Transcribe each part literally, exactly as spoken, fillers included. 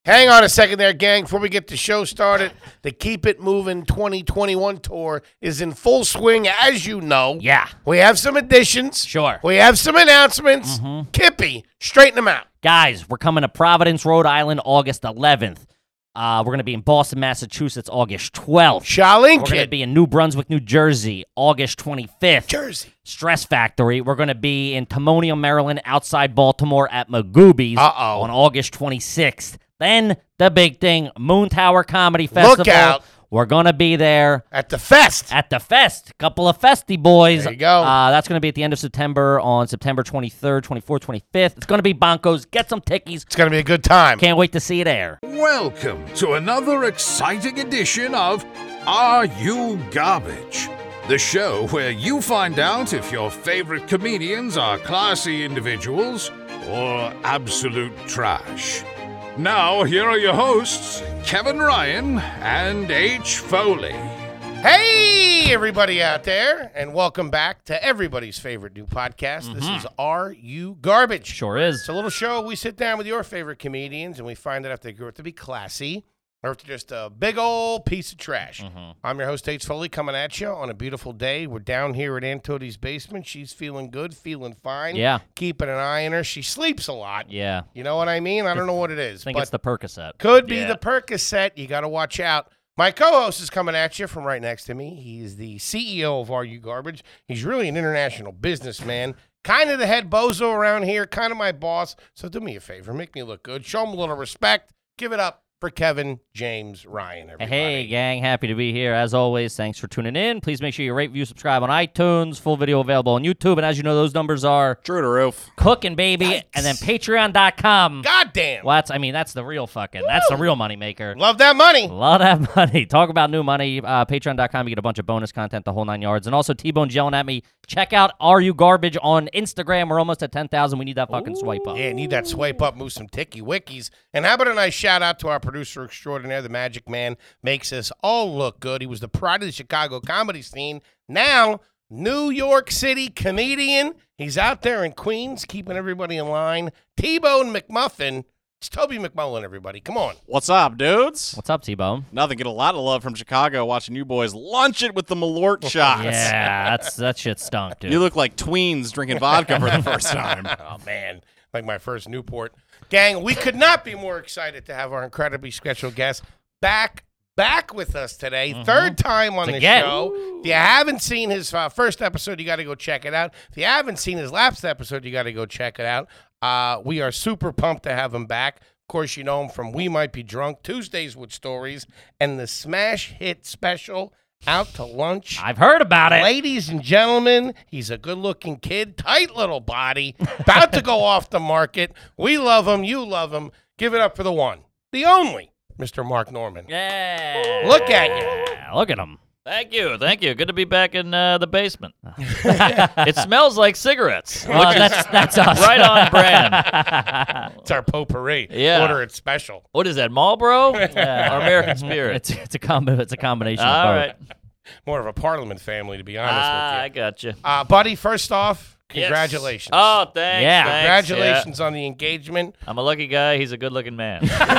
Hang on a second there, gang. Before we get the show started, the Keep It Moving twenty twenty-one tour is in full swing, as you know. Yeah. We have some additions. Sure. We have some announcements. Mm-hmm. Kippy, straighten them out. Guys, we're coming to Providence, Rhode Island, August eleventh. Uh, we're going to be in Boston, Massachusetts, August twelfth. Shaolin We're going to Kid. be in New Brunswick, New Jersey, August twenty-fifth. Jersey. Stress Factory. We're going to be in Timonium, Maryland, outside Baltimore at Magoobies Uh-oh. on August twenty-sixth. Then the big thing, Moon Tower Comedy Festival. Look out. We're going to be there At the Fest. at the Fest. Couple of festy boys. There you go. Uh, that's going to be at the end of September on September twenty-third, twenty-fourth, twenty-fifth. It's going to be bonkos. Get some tickies. It's going to be a good time. Can't wait to see you there. Welcome to another exciting edition of Are You Garbage? The show where you find out if your favorite comedians are classy individuals or absolute trash. Now, here are your hosts, Kevin Ryan and H. Foley. Hey, everybody out there, and welcome back to everybody's favorite new podcast. Mm-hmm. This is Are You Garbage? Sure is. It's a little show. We sit down with your favorite comedians, and we find out if they grow up to be classy or if they're just a big old piece of trash. Mm-hmm. I'm your host, H. Foley, coming at you on a beautiful day. We're down here at Aunt Tootie's basement. She's feeling good, feeling fine. Yeah. Keeping an eye on her. She sleeps a lot. Yeah. You know what I mean? I don't know what it is. I think but it's the Percocet. could be Yeah. the Percocet. You got to watch out. My co-host is coming at you from right next to me. He's the C E O of Are You Garbage. He's really an international businessman. Kind of the head bozo around here. Kind of my boss. So do me a favor. Make me look good. Show him a little respect. Give it up for Kevin James Ryan, everybody. Hey, gang. Happy to be here. As always, thanks for tuning in. Please make sure you rate, view, subscribe on iTunes. Full video available on YouTube. And as you know, those numbers are True to roof. cooking, baby. Yikes. And then patreon dot com. Goddamn. Well, that's, I mean, that's the real fucking, that's the real money maker. Love that money. Love that money. Talk about new money. Uh, patreon dot com. You get a bunch of bonus content, the whole nine yards. And also, T-Bone's yelling at me. Check out Are You Garbage on Instagram. We're almost at ten thousand. We need that fucking swipe up. Yeah, need that swipe up, move some ticky wickies. And how about a nice shout out to our producer extraordinaire, the Magic Man, makes us all look good. He was the pride of the Chicago comedy scene. Now, New York City comedian. He's out there in Queens, keeping everybody in line. T-Bone McMuffin. It's Toby McMullen, everybody. Come on. What's up, dudes? What's up, T-Bone? Nothing. Get a lot of love from Chicago watching you boys lunch it with the Malort shots. Yeah, that's that shit stunk, dude. You look like tweens drinking vodka for the first time. Oh, man. Like my first Newport. Gang, we could not be more excited to have our incredibly special guest back back with us today. Mm-hmm. Third time on the Again. show. If you haven't seen his uh, first episode, you got to go check it out. If you haven't seen his last episode, you got to go check it out. Uh, we are super pumped to have him back. Of course, you know him from We Might Be Drunk, Tuesdays with Stories, and the smash hit special, Out to Lunch. I've heard about it. Ladies and gentlemen, he's a good-looking kid, tight little body, about to go off the market. We love him. You love him. Give it up for the one, the only, Mister Mark Norman. Yeah. Look at you. Yeah, look at him. Thank you, thank you. Good to be back in uh, the basement. It smells like cigarettes. Well, which is that's that's us. right on brand. It's our potpourri. Yeah. Order it special. What is that, Marlboro Yeah. or American Spirit? It's it's a combo. It's a combination All of both. right. More of a Parliament family, to be honest Ah, I with you. got you. Uh, buddy, first off, congratulations. Oh, thanks. Yeah. thanks, Congratulations on the engagement. yeah. I'm a lucky guy. He's a good-looking man.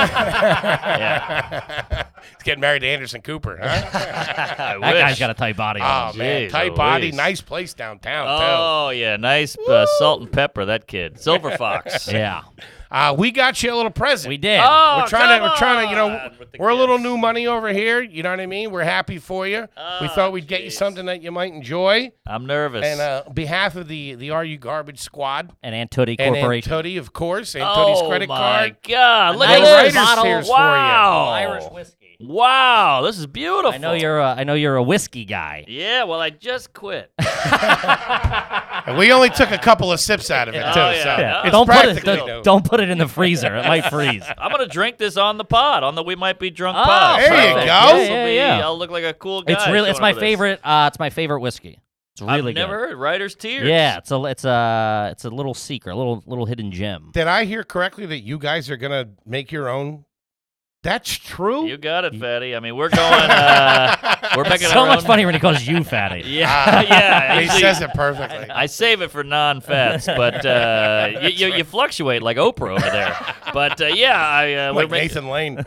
yeah. He's getting married to Anderson Cooper, huh? I That wish. guy's got a tight body on Oh, him. man. Jeez Tight body. Louise. Nice place downtown, Oh, yeah. Nice uh, salt and pepper, that kid. Silver Fox. Yeah, too. Uh, we got you a little present. we did. Oh, We're trying to, come we're trying to, you know, on with the we're a little gifts. new money over here. You know what I mean? We're happy for you. we Oh, thought we'd get you jeez. something that you might enjoy. I'm nervous. And uh, on behalf of the the Are You Garbage squad And Antootie and Corporation. Antootie, of course, Antoonie's oh, credit my card. God. Look nice at this. writer's bottle. tears for you. Wow. Irish whiskey. Wow, this is beautiful. I know you're a, I know you're a whiskey guy. Yeah, well, I just quit. And we only took a couple of sips out of it, too. Oh, yeah. So Yeah. it's don't put it. practically Don't, new. don't put it in the freezer. It might freeze. I'm gonna drink this on the pod, on the We Might Be Drunk Oh, pod. there you Perfect. go. This will Yeah, be- yeah, yeah. I'll look like a cool guy. It's really. It's showing my up for this. favorite. Uh, it's my favorite whiskey. It's really I've good. never heard Writer's Tears. Yeah, it's a it's a it's a little secret, a little little hidden gem. Did I hear correctly that you guys are going to make your own That's true. You got it, fatty. I mean, we're going. Uh, we're making So our much own. funnier when he calls you fatty. Yeah, yeah. He actually, says it perfectly. I save it for non-fats, but uh, you, you you fluctuate like Oprah over there. But uh, yeah, I uh, like we're making. Nathan Lane.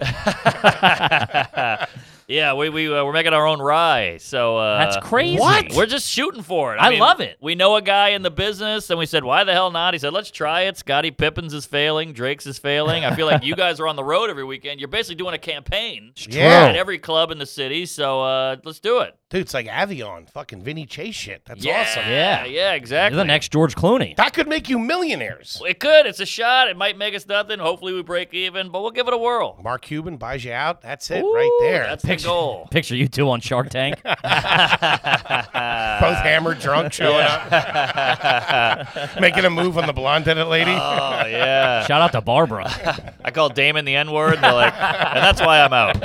Yeah, we we uh, we're making our own rye. So uh, That's crazy. What? We're just shooting for it. I mean, love it. We know a guy in the business, and we said, "Why the hell not?" He said, "Let's try it." Scottie Pippins is failing. Drake's is failing. I feel like you guys are on the road every weekend. You're basically doing a campaign Yeah. at every club in the city. So uh, let's do it. Dude, it's like Avion, fucking Vinny Chase shit. That's yeah, awesome. Yeah. yeah, exactly. You're the next George Clooney. That could make you millionaires. It could. It's a shot. It might make us nothing. Hopefully, we break even, but we'll give it a whirl. Mark Cuban buys you out. That's it Ooh, right there. That's the Picture, goal. picture you two on Shark Tank. Both hammered, drunk, showing up, making a move on the blonde-headed lady. Oh yeah. Shout out to Barbara. I call Damon the N-word. They're like, and that's why I'm out.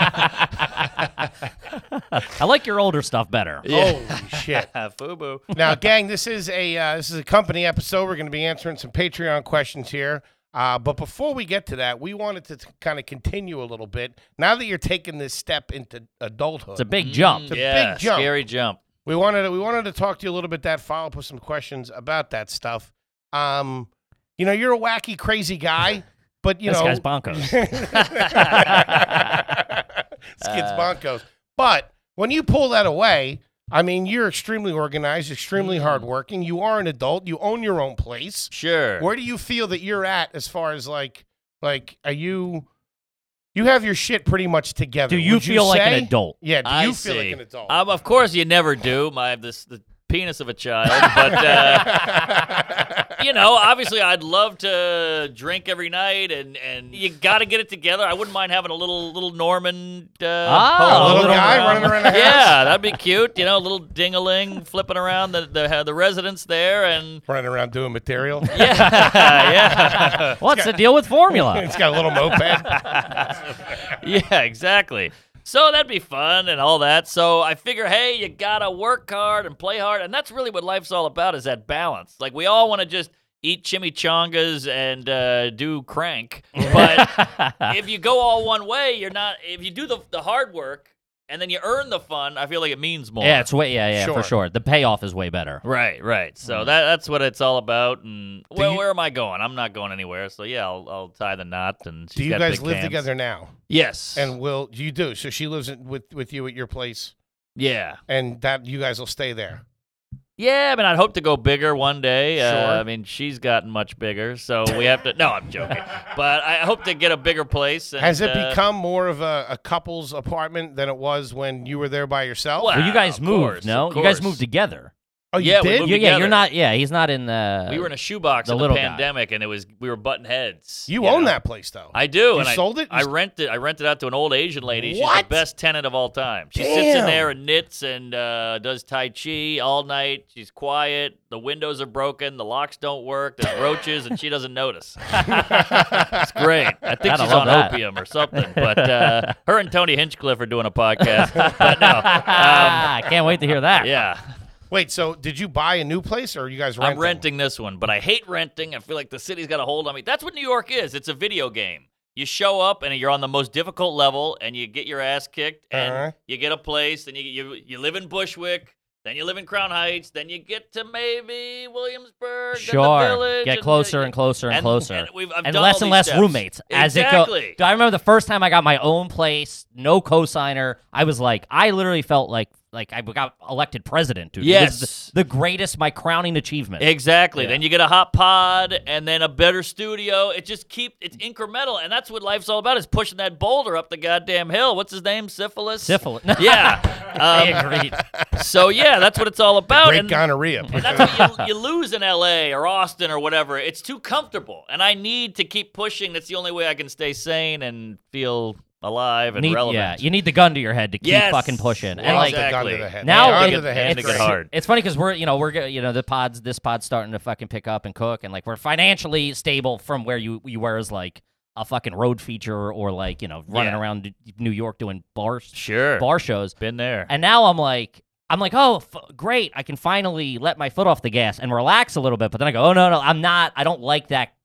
I like your older stuff better. Holy shit! Fubu. Now, gang, this is a uh, this is a company episode. We're going to be answering some Patreon questions here. Uh, but before we get to that, we wanted to t- kind of continue a little bit. Now that you're taking this step into adulthood, It's a big jump. It's a yeah, big jump. Scary jump. we wanted to, we wanted to talk to you a little bit. That follow up with some questions about that stuff. Um, you know, you're a wacky, crazy guy, but you This know, guy's bonkers. Skids Bonkos. But when you pull that away, I mean, you're extremely organized, extremely hardworking. You are an adult. You own your own place. Sure. Where do you feel that you're at as far as like, like, are you, you have your shit pretty much together? Do you would feel like an say? adult? Yeah. Do I you feel see. like an adult? Um, of course, you never do. My this the penis of a child, but uh, you know, obviously, I'd love to drink every night, and, and you got to get it together. I wouldn't mind having a little little Norman, uh, Ah, polo a little flipping guy around. running around the house? Yeah, that'd be cute. You know, a little ding-a-ling flipping around the the, the residence there, and Running around doing material. yeah, yeah. What's the deal with formula? It's got a little moped. Yeah, exactly. So that'd be fun and all that. So I figure, hey, you gotta work hard and play hard, and that's really what life's all about, is that balance. Like, we all want to just eat chimichangas and uh, do crank, but if you go all one way, you're not. If you do the the hard work and then you earn the fun, I feel like it means more. Yeah, it's way yeah, yeah, Sure. for sure. The payoff is way better. Right, right. So that that's what it's all about. And well, you- where am I going? I'm not going anywhere. So yeah, I'll, I'll tie the knot. And she's Do you got guys big live cans. together now? Yes. And will you do? So she lives in, with with you at your place, yeah. and that you guys will stay there. Yeah, I mean, I'd hope to go bigger one day. Uh, Sure. I mean, she's gotten much bigger, so we have to. No, I'm joking. But I hope to get a bigger place. And, Has it uh, become more of a, a couple's apartment than it was when you were there by yourself? Well, Well, you guys of moved, course, no? of You guys course. moved together. Oh, you Yeah, we did? moved You- yeah, you're together. not. Yeah, he's not in the. We were in a shoebox the in the little guy. pandemic, and it was we were butting heads. You know? own that place, though. I do. You and sold I, it? I You- rented. I rented out to an old Asian lady. She's What? the best tenant of all time. She sits Damn. in there and knits and uh, does tai chi all night. She's quiet. The windows are broken. The locks don't work. There's roaches, and she doesn't notice. It's great. I think Gotta she's love on that. opium or something. But uh, her and Tony Hinchcliffe are doing a podcast. But no, um, I can't wait to hear that. yeah. Wait, so did you buy a new place, or are you guys renting? I'm renting this one, but I hate renting. I feel like the city's got a hold on me. That's what New York is. It's a video game. You show up and you're on the most difficult level, and you get your ass kicked, and Uh-huh. you get a place, and you you you live in Bushwick, then you live in Crown Heights, then you get to maybe Williamsburg, then the Sure. Village, Get and closer you- and closer and, closer. and, we've, I've and done less all and these less steps. roommates as exactly. it goes. I remember the first time I got my own place, no cosigner. I was like, I literally felt like like I got elected president, dude. It was Yes. the, the greatest, my crowning achievement. Exactly. Yeah. Then you get a hot pod, and then a better studio. It just keep it's incremental, and that's what life's all about: is pushing that boulder up the goddamn hill. What's his name? Syphilis. Syphilis. Yeah. I Um, agreed. so yeah, that's what it's all about. Great and, gonorrhea. and that's what you, you lose in L A or Austin or whatever. It's too comfortable, and I need to keep pushing. That's the only way I can stay sane and feel alive and Need- relevant. yeah, you need the gun to your head to keep Yes. fucking pushing. And Well, like the gun to Exactly. the head. now, The gun it- to the head. and to it's, get hard. it's funny because we're you know we're go- you know the pods this pod's starting to fucking pick up and cook, and like we're financially stable from where you you were as like a fucking road feature or like you know running Yeah. around New York doing bar Sure. bar shows. Been there. And now I'm like, I'm like, oh, f- great. I can finally let my foot off the gas and relax a little bit. But then I go, oh, no, no, I'm not. I don't like that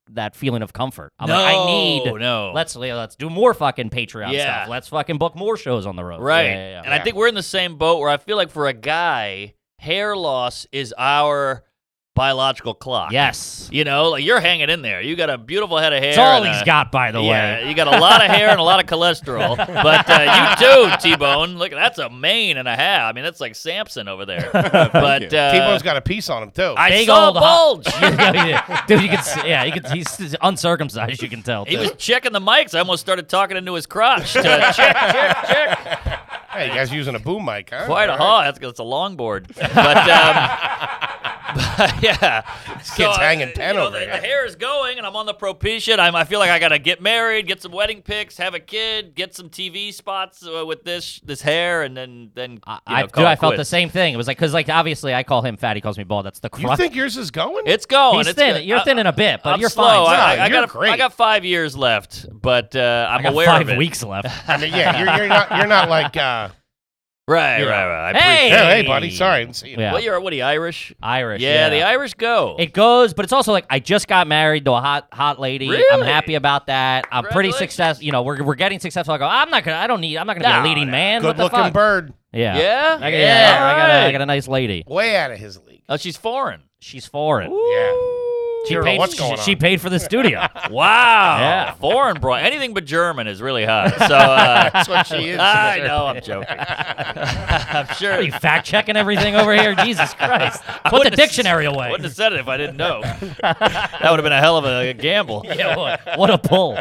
that feeling of comfort. I'm no, like, I need. no. Let's let's do more fucking Patreon Yeah. stuff. Let's fucking book more shows on the road. Right. Yeah, yeah, yeah. And I think we're in the same boat where I feel like for a guy, hair loss is our biological clock. Yes. You know, like you're hanging in there. You got a beautiful head of hair. It's all and he's a- got, by the yeah, way. you got a lot of hair and a lot of cholesterol. But uh, you too, T-Bone. Look, that's a mane and a half. I mean, that's like Samson over there. But you. uh, T-Bone's got a piece on him too. I Big saw a old bulge. Yeah, yeah. Dude, you can see, yeah, you can, he's uncircumcised, you can tell. He too. was checking the mics. I almost started talking into his crotch. To check, check, check. Hey, you guys using a boom mic, huh? Quite a All haul. That's, that's a longboard. But, um, but yeah. This kid's hanging uh, ten you know, over the, here. the hair is going, and I'm on the Propecia. I'm, I feel like I got to get married, get some wedding pics, have a kid, get some T V spots uh, with this this hair, and then, then you I, know, I, call dude, I it felt the quits. same thing. It was like, because, like, obviously I call him fat, he calls me bald. That's the You crux. think yours is going? It's going. He's it's thin. good. You're I- thin in a bit, but I'm you're slow. fine. I, No, I, you're got a, great. I got five years left, but uh, I'm I got aware five of it. weeks left. I mean, yeah, you're, you're not. You're not like. Uh, Right, You know. right, right. I Hey! yeah, hey, buddy. Sorry, I didn't see you. Yeah. What you're what are you Irish? Irish. Yeah, Yeah, the Irish go. It goes, but it's also like I just got married to a hot, hot lady. I'm Really? happy about that. I'm pretty Congratulations. successful. You know, we're we're getting successful. I go, I'm not gonna. I don't need. I'm not gonna be No, a leading no. man. What the Good-looking fuck? bird, Yeah. Yeah? I got, Yeah, I, got a, I right. got a nice lady. way out of his league. Oh, she's foreign. She's foreign. Yeah. She You don't know paid. what's she, going she on. paid for the studio. Wow. Yeah. Foreign bro. Anything but German is really hot. So uh, That's what she is. I know, I'm joking. I'm sure. Are you fact checking everything over here? Jesus Christ! I Put the wouldn't have- dictionary I away. wouldn't have said it if I didn't know. That would have been a hell of a gamble. Yeah, what, what a pull.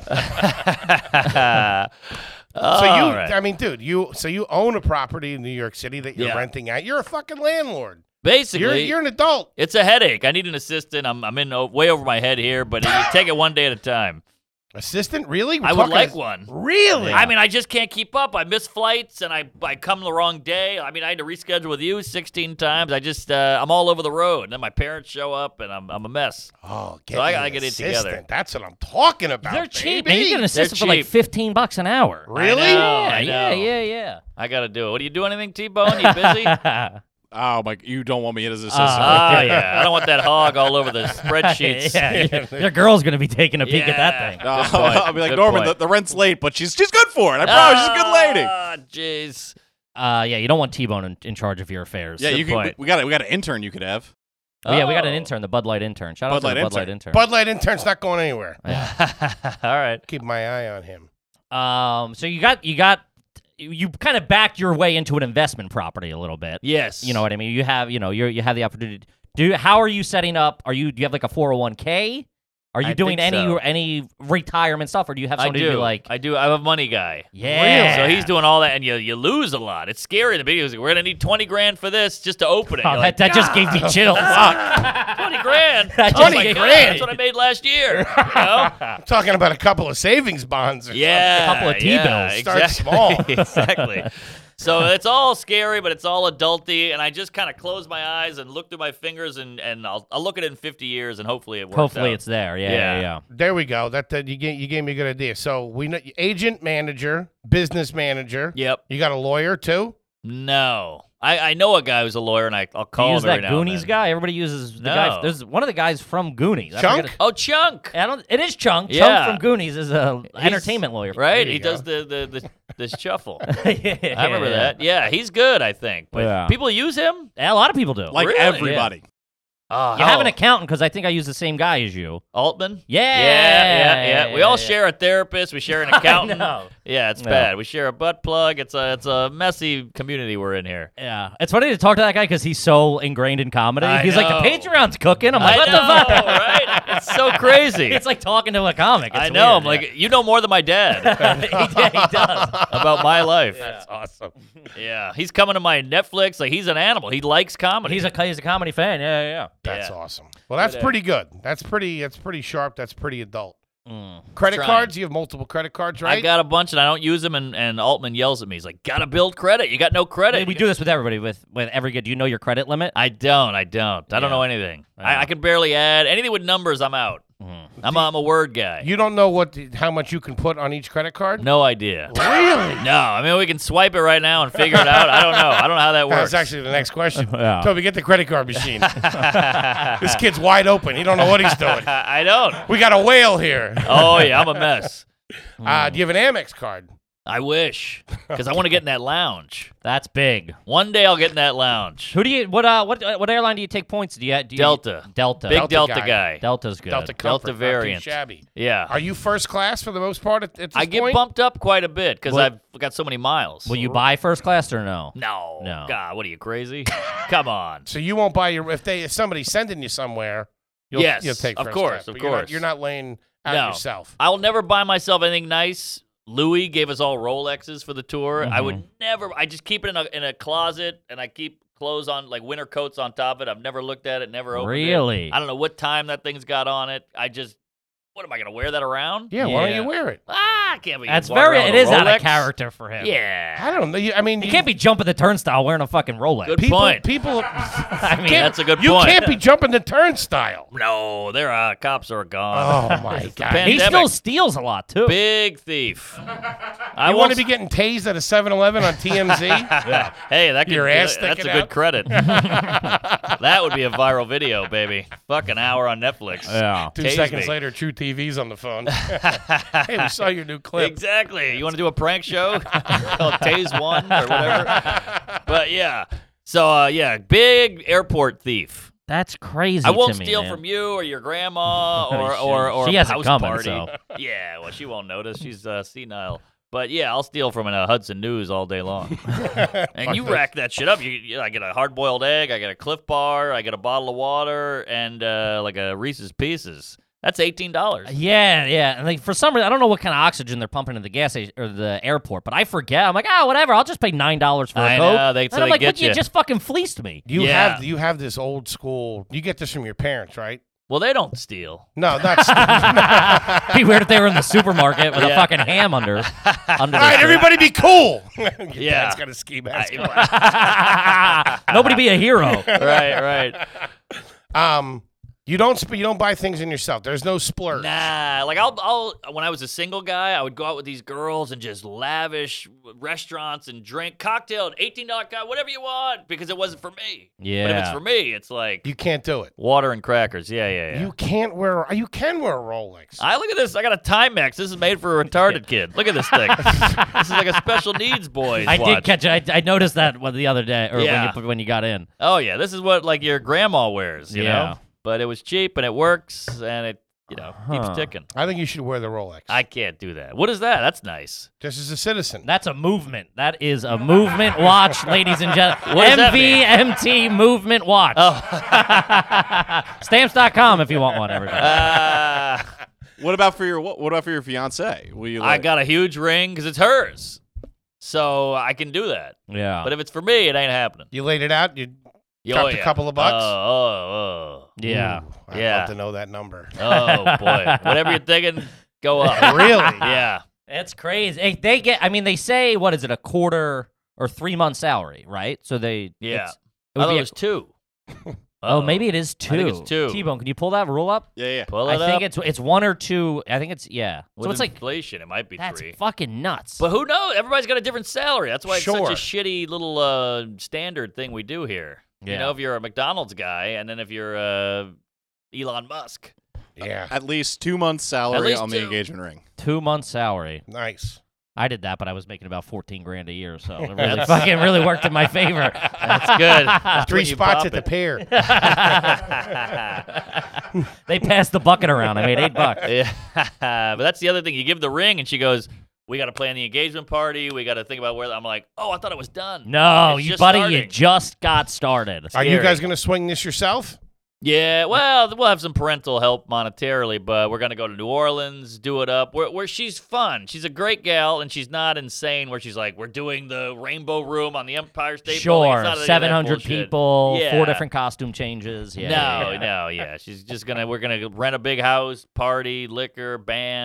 So you, All right. I mean, dude, you. So you own a property in New York City that you're Yeah. renting out. You're a fucking landlord. Basically, You're you're an adult. it's a headache. I need an assistant. I'm I'm in o- way over my head here, but you take it one day at a time. Assistant, really? We're I would talking like a- one. Really? I mean, I just can't keep up. I miss flights, and I I come the wrong day. I mean, I had to reschedule with you sixteen times. I just uh, I'm all over the road. And then my parents show up, and I'm I'm a mess. Oh, get So I me gotta an get it assistant. together. That's what I'm talking about. They're cheap, baby. man. You get an assistant for like cheap. fifteen bucks an hour. Really? I know, Yeah, I yeah, know. yeah, yeah. I gotta do it. What do you do? Anything, T-Bone? You busy? Oh my! You don't want me as assistant? Uh, Oh yeah, I don't want that hog all over the spreadsheets. yeah, your, your girl's gonna be taking a peek at that Yeah. thing. No, Good point. I'll be like, Good Norman, the, point. the rent's late, but she's she's good for it. I promise, she's a good lady. Ah, jeez. Uh, yeah, you don't want T-Bone in, in charge of your affairs. Yeah, Good you can. We, point. we got it. We got an intern you could have. Oh, yeah, we got an Oh. intern, the Bud Light intern. Shout Bud out to Light the Bud Light intern. intern. Bud Light intern's not going anywhere. All right. Keep my eye on him. Um, so you got you got you kind of backed your way into an investment property a little bit. Yes. You know what I mean? You have you know you you have the opportunity. Do how are you setting up? Are you do you have like a four oh one k? Are you I doing think any so. any retirement stuff, or do you have I somebody do. to be like? I do. I'm a money guy. Yeah. So he's doing all that, and you you lose a lot. It's scary. The video is like, we're gonna need twenty grand for this just to open it. Oh, You're that, like, that just gave me chills. twenty grand. That oh just my gave- God, That's what I made last year. You know? I'm talking about a couple of savings bonds. Or Yeah, couple of T-bills. yeah, Start exactly. small. exactly. So it's all scary, but it's all adulty, and I just kind of close my eyes and look through my fingers, and, and I'll I'll look at it in fifty years, and hopefully it works. Hopefully out. it's there. Yeah, Yeah. yeah, yeah. There we go. That, that you gave you gave me a good idea. So we know agent, manager, business manager. Yep. You got a lawyer too. No, I, I know a guy who's a lawyer, and I I'll Do call you use him every that now and Goonies then. guy? Everybody uses the No. guy. There's one of the guys from Goonies. I Chunk? forget- Oh, Chunk. I don't. It is Chunk. Yeah. Chunk from Goonies is a He's- entertainment lawyer, Right? you He go. does the the the, the shuffle. yeah, I remember that. Yeah, he's good, I think. But Yeah. people use him. Yeah, a lot of people do. Like Really? everybody. Oh, You have an accountant because I think I use the same guy as you. Altman. Yeah, Yeah, yeah, yeah. We all yeah. share a therapist. We share an accountant. know. Yeah, it's Yeah. bad. We share a butt plug. It's a it's a messy community we're in here. Yeah, it's funny to talk to that guy because he's so ingrained in comedy. I he's like, know. the Patreon's cooking. I'm like, I what know, the fuck? right? It's so crazy. It's like talking to a comic. It's I know. I'm weird, like, you know more than my dad yeah. he, yeah, he does. about my life. That's awesome. Yeah, he's coming to my Netflix. Like he's an animal. He likes comedy. He's a he's a comedy fan. Yeah, yeah. That's Yeah. awesome. Well, that's Good, uh, pretty good. That's pretty. That's pretty sharp. That's pretty adult. yeah. Mm. Credit Trying. cards. You have multiple credit cards, right? I got a bunch and I don't use them. And, and Altman yells at me. He's like, "Gotta build credit. You got no I credit." mean, we do this with everybody. With with every good. Do you know your credit limit? I don't. I don't. I don't Yeah. know anything. Yeah. I, I can barely add anything with numbers. I'm out. I'm, a, I'm a word guy. You don't know what the, how much you can put on each credit card? No idea. Really? No, I mean we can swipe it right now and figure it out. I don't know. I don't know how that works. That's actually the next question. Yeah. Toby, get the credit card machine. This kid's wide open. He don't know what he's doing. I don't. We got a whale here. Oh yeah, I'm a mess. Uh, do you have an Amex card? I wish, because I want to get in that lounge. That's big. One day I'll get in that lounge. Who do you? What? Uh, what? What airline do you take points? Do you? Do you Delta. Delta. Big Delta Delta, guy. guy. Delta's good. Delta Comfort, Delta not too variant. shabby. Yeah. Are you first class for the most part at, at this I get point? bumped up quite a bit because What- I've got so many miles. Will you buy first class or no? No. No. God, what are you, crazy? Come on. So you won't buy your if they if somebody's sending you somewhere. You'll, Yes, you'll take of first course, class, of but you're not- course. You're not laying out No. yourself. I will never buy myself anything nice. Louis gave us all Rolexes for the tour. I Mm-hmm. would never. I just keep it in a in a closet, and I keep clothes on like winter coats on top of it. I've never looked at it, never opened it. Really? I don't know what time that thing's got on it. I just. What am I gonna wear that around? Yeah, why don't Yeah. you wear it? Ah, I can't be. That's walking very. around It with is a out of Rolex. character for him. Yeah. I don't know. You- I mean, You can't be jumping the turnstile wearing a fucking Rolex. Good people. point. People. I mean, That's a good you point. can't be jumping the turnstile. No, their uh, cops are gone. Oh my god! pan- he pandemic. still steals a lot too. Big thief. I You want won't to be getting tased at a seven eleven on T M Z? Yeah. Hey, that could, Your ass that's a sticking good out? credit. That would be a viral video, baby. Fucking hour on Netflix. Yeah. Two Tase seconds me. later, True T V's on the phone. Hey, we saw your new clip. Exactly. You want to do a prank show called Tase One or whatever? But yeah. So uh, yeah, big airport thief. That's crazy. I won't to me, steal man. from you or your grandma or She- or or she a hasn't house coming, party. so. Yeah, well, she won't notice. She's uh, senile. But yeah, I'll steal from a Hudson News all day long. And you rack that shit up. You, you, I get a hard-boiled egg, I get a Cliff Bar, I get a bottle of water, and uh, like a Reese's Pieces. That's eighteen dollars. Yeah, yeah. And like for some reason, I don't know what kind of oxygen they're pumping in the gas station or the airport, but I forget. I'm like, oh, whatever. I'll just pay nine dollars for a I Coke. know, they- and so I'm they like, get what, you you. just fucking fleeced me. You Yeah. have you have this old school. You get this from your parents, right? Well, they don't steal. No, that's. All It'd be weird if they were in the supermarket with a Yeah. fucking ham under. under their right, shirt. everybody, be cool. your Yeah. dad's got a ski mask. Nobody be a hero. Right, right. um, you don't sp- you don't buy things in yourself. There's no splurge. Nah, like I'll, I'll. When I was a single guy, I would go out with these girls and just lavish restaurants and drink cocktail, eighteen dollar cocktail, whatever you want, because it wasn't for me. But if it's Yeah. for me, it's like You can't do it. water and crackers. Yeah, yeah, yeah. You can't wear. You can wear a Rolex. I look at this. I got a Timex. This is made for a retarded kid. Look at this thing. This is like a special needs boys I did watch. catch it. I, I noticed that one the other day, or Yeah. when you when you got in. Oh yeah, this is what like your grandma wears. You Yeah. know, but it was cheap and it works and it you know keeps Huh. ticking. I think you should wear the Rolex. I can't do that. What is that? That's nice. Just as a citizen. That's a movement. That is a movement watch, ladies and gentlemen. What does that M V M T movement watch. Oh. Stamps dot com if you want one, everybody. Uh, What about for your what, what about for your fiance? Will you? I Like, got a huge ring because it's hers, so I can do that. yeah. But if it's for me, it ain't happening. You laid it out. You Oh, dropped a yeah. couple of bucks. Oh, oh, yeah. Ooh, I'd Yeah. love to know that number. oh, oh, boy. Whatever you're thinking, go up. Really? Yeah. It's crazy. Hey, They get. I mean, they say what is it, a quarter or three month salary, right? So they. Yeah. it's- I It would thought be it a- was two. oh, Uh-oh. maybe it is two. I think it's two. T-Bone, can you pull that rule up? Yeah, yeah. Pull I it think up. it's it's one or two. I think it's yeah. With so it's like inflation, it might be that's three. fucking nuts. But who knows? Everybody's got a different salary. That's why it's Sure. such a shitty little uh, standard thing we do here. You Yeah. know, if you're a McDonald's guy, and then if you're uh, Elon Musk. Yeah. At least two months salary least on the two. engagement ring. two months salary. Nice. I did that, but I was making about fourteen grand a year, so it really That's- fucking really worked in my favor. That's good. That's Three when you spots pop at the it. pair. They passed the bucket around. I made eight bucks. Yeah, but that's the other thing. You give the ring, and she goes, "We got to plan the engagement party. We got to think about where." I'm like, "Oh, I thought it was done." No, It's you just buddy, you starting. just got started. Are you Scary. guys going to swing this yourself? Yeah, well, we'll have some parental help monetarily, but we're gonna go to New Orleans, do it up. Where, where she's fun. She's a great gal, and she's not insane. Where she's like, we're doing the Rainbow Room on the Empire State Building. It's Sure, not any of that seven hundred bullshit. people, Yeah. four different costume changes. Yeah, no, yeah. no, yeah. She's just gonna. We're gonna rent a big house, party, liquor, band.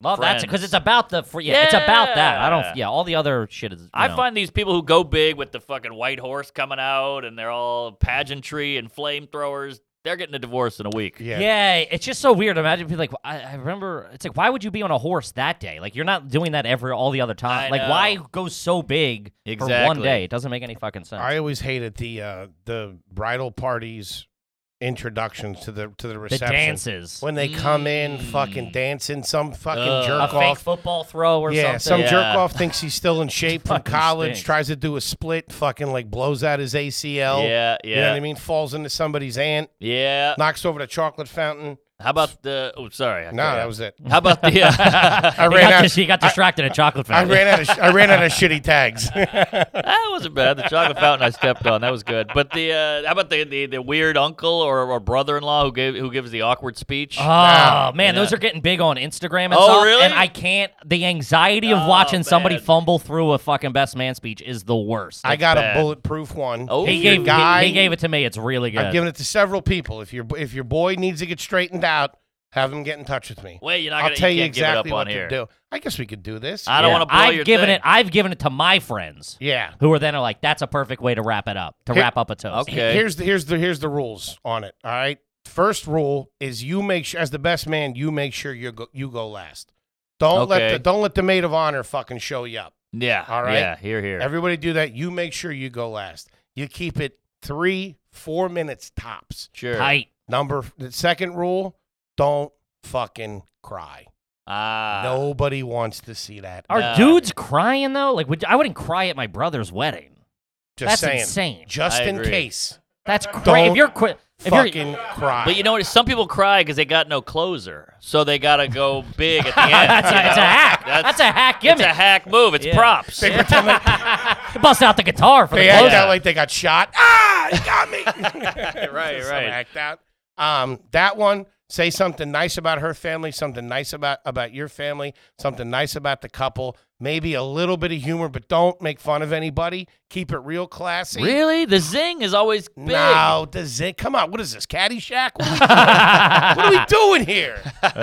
Love that friends. because it's about the free. Yeah, it's about that. I Yeah. don't. Yeah, all the other shit is. you I know. find these people who go big with the fucking white horse coming out and they're all pageantry and flamethrowers, they're getting a divorce in a week. Yeah. Yeah, it's just so weird. Imagine people like I, I remember. It's like, why would you be on a horse that day? Like, you're not doing that every all the other time. I Like, know. why go so big for one Exactly. day? It doesn't make any fucking sense. I always hated the uh, the bridal parties introductions to the to the the reception. dances, When they come in, Mm. fucking dancing, some fucking Ugh. a jerk fake off. football throw or Yeah, some something. Yeah. jerk off thinks he's still in shape from Fucking college, stinks. tries to do a split, fucking like blows out his A C L. Yeah, yeah. You know what I mean? Falls into somebody's aunt, Yeah. knocks over the chocolate fountain. How about the? Oh, sorry. I No, cut that out. was it. How about the? Uh, I He ran got, out. dis- he got distracted at chocolate I fountain. ran out of. sh- I ran out of shitty tags. that wasn't bad. The chocolate fountain I stepped on. That was good. But the uh, how about the, the, the weird uncle or, or brother-in-law who gave who gives the awkward speech? Oh Nah. man, Yeah. those are getting big on Instagram and Oh, stuff. really? And I can't. The anxiety of Oh, watching somebody man. fumble through a fucking best man speech is the worst. I got bad. a bulletproof one. Oh, he If your gave guy. he, he gave it to me. It's really good. I've given it to several people. If your if your boy needs to get straightened out, have him get in touch with me. Wait, you're not I'll gonna. tell you you can't give it exactly up what on here. to do. I guess we could do this. I don't Yeah. want to blow I've your given thing. it. I've given it to my friends, Yeah. who are then are like, "That's a perfect way to wrap it up. To Here- wrap up a toast." Okay. Here's the here's the here's the rules on it. All right. First rule is you make sure, as the best man, you make sure you go you go last. Don't let Okay. the don't let the maid of honor fucking show you up. Yeah. All right. Yeah. Here, here. Everybody do that. You make sure you go last. You keep it three four minutes tops. sure. Tight. Number the second rule: don't fucking cry. Ah. Nobody wants to see that. Are No. dudes crying though? Like, would, I wouldn't cry at my brother's wedding. Just That's saying. insane. Just I in agree. case. That's crazy. Don't If you're qui- if you're Fucking cry. But you know what? Some people cry because they got no closer, so they gotta go big at the end. that's, you a, it's a know? hack. That's, That's, a hack it's gimmick. a hack move. It's Yeah. props. They pretend like Bust out the guitar for they the act close. out like they got shot. Ah, he got me. Right, Some right. Act out. Um, that one. Say something nice about her family. Something nice about about your family. Something nice about the couple. Maybe a little bit of humor, but don't make fun of anybody. Keep it real classy. Really? The zing is always big. No, does it? Come on. What is this? Caddyshack? What are we doing, what are we doing here?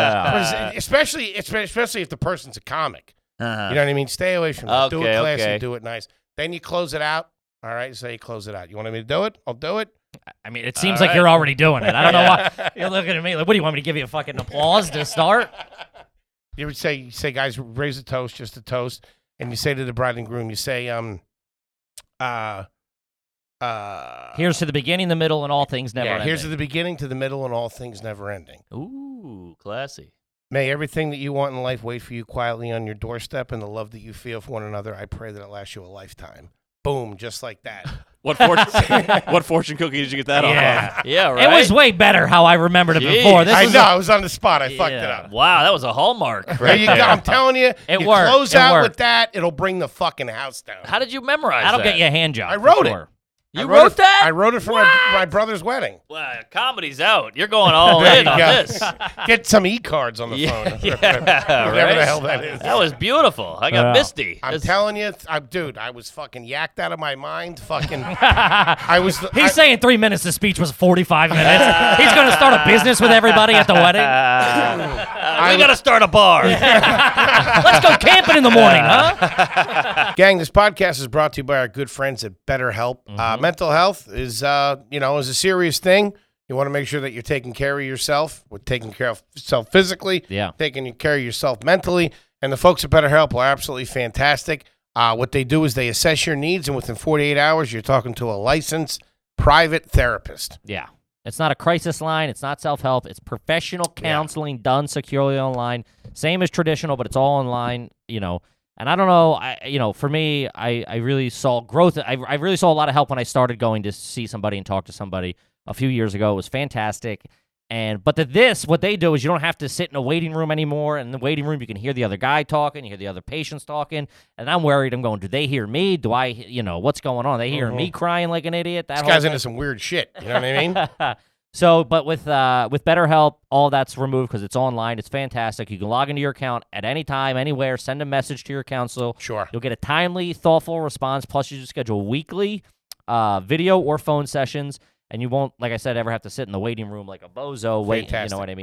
especially, especially if the person's a comic. Uh-huh. You know what I mean? Stay away from that. do Okay, it classy. okay. Do it nice. Then you close it out. All right. So you close it out. You want me to do it? I'll do it. I mean, it seems All like right. you're already doing it. I don't know why you're looking at me like, what do you want me to give you a fucking applause to start? You would say, you say, guys, raise a toast, just a toast, and you say to the bride and groom, you say, um, uh, uh, Here's to the beginning, the middle, and all things never yeah, ending. here's to the beginning, to the middle, and all things never ending. Ooh, classy. May everything that you want in life wait for you quietly on your doorstep, and the love that you feel for one another, I pray that it lasts you a lifetime. Boom, just like that. What fortune? What fortune cookie did you get that Yeah. off? Yeah, right. It was way better how I remembered it Jeez. before. This I was know, a- I was on the spot. I fucked it Yeah. up. Wow, that was a hallmark. There Right you go. there. I'm telling you, It you worked. close It out worked. with that, it'll bring the fucking house down. How did you memorize That'll that? get you a hand job. I for wrote it. sure. You I wrote, it, that? I wrote it for my, my brother's wedding. Wow, comedy's out. You're going all There in you on go. this. Get some e-cards on the Yeah, phone. yeah, Whatever right? the hell that is. That was beautiful. I got Yeah. misty. I'm That's- telling you, I, dude, I was fucking yacked out of my mind. Fucking, I was. He's I, saying three minutes. The speech was forty-five minutes. He's going to start a business with everybody at the wedding. Uh, we got to start a bar. Let's go camping in the morning, huh? Gang, this podcast is brought to you by our good friends at BetterHelp. Uh, Mm-hmm. mental health is, uh, you know, is a serious thing. You want to make sure that you're taking care of yourself. We're taking care of yourself physically. Yeah. Taking care of yourself mentally. And the folks at BetterHelp are absolutely fantastic. Uh, what they do is they assess your needs, and within forty-eight hours, you're talking to a licensed private therapist. Yeah. It's not a crisis line. It's not self-help. It's professional counseling done securely online. Same as traditional, but it's all online, you know. And I don't know, I you know, for me, I, I really saw growth. I, I really saw a lot of help when I started going to see somebody and talk to somebody a few years ago. It was fantastic. And but the, this, what they do is you don't have to sit in a waiting room anymore. In the waiting room, you can hear the other guy talking, you hear the other patients talking. And I'm worried. I'm going, do they hear me? Do I, you know, what's going on? They hear me crying like an idiot? That This whole guy's thing? into some weird shit. You know what I mean? So, but with uh, with BetterHelp, all that's removed because it's online. It's fantastic. You can log into your account at any time, anywhere. Send a message to your counselor. Sure. You'll get a timely, thoughtful response. Plus, you just schedule weekly uh, video or phone sessions, and you won't, like I said, ever have to sit in the waiting room like a bozo. Wait, you Fantastic. know what I mean?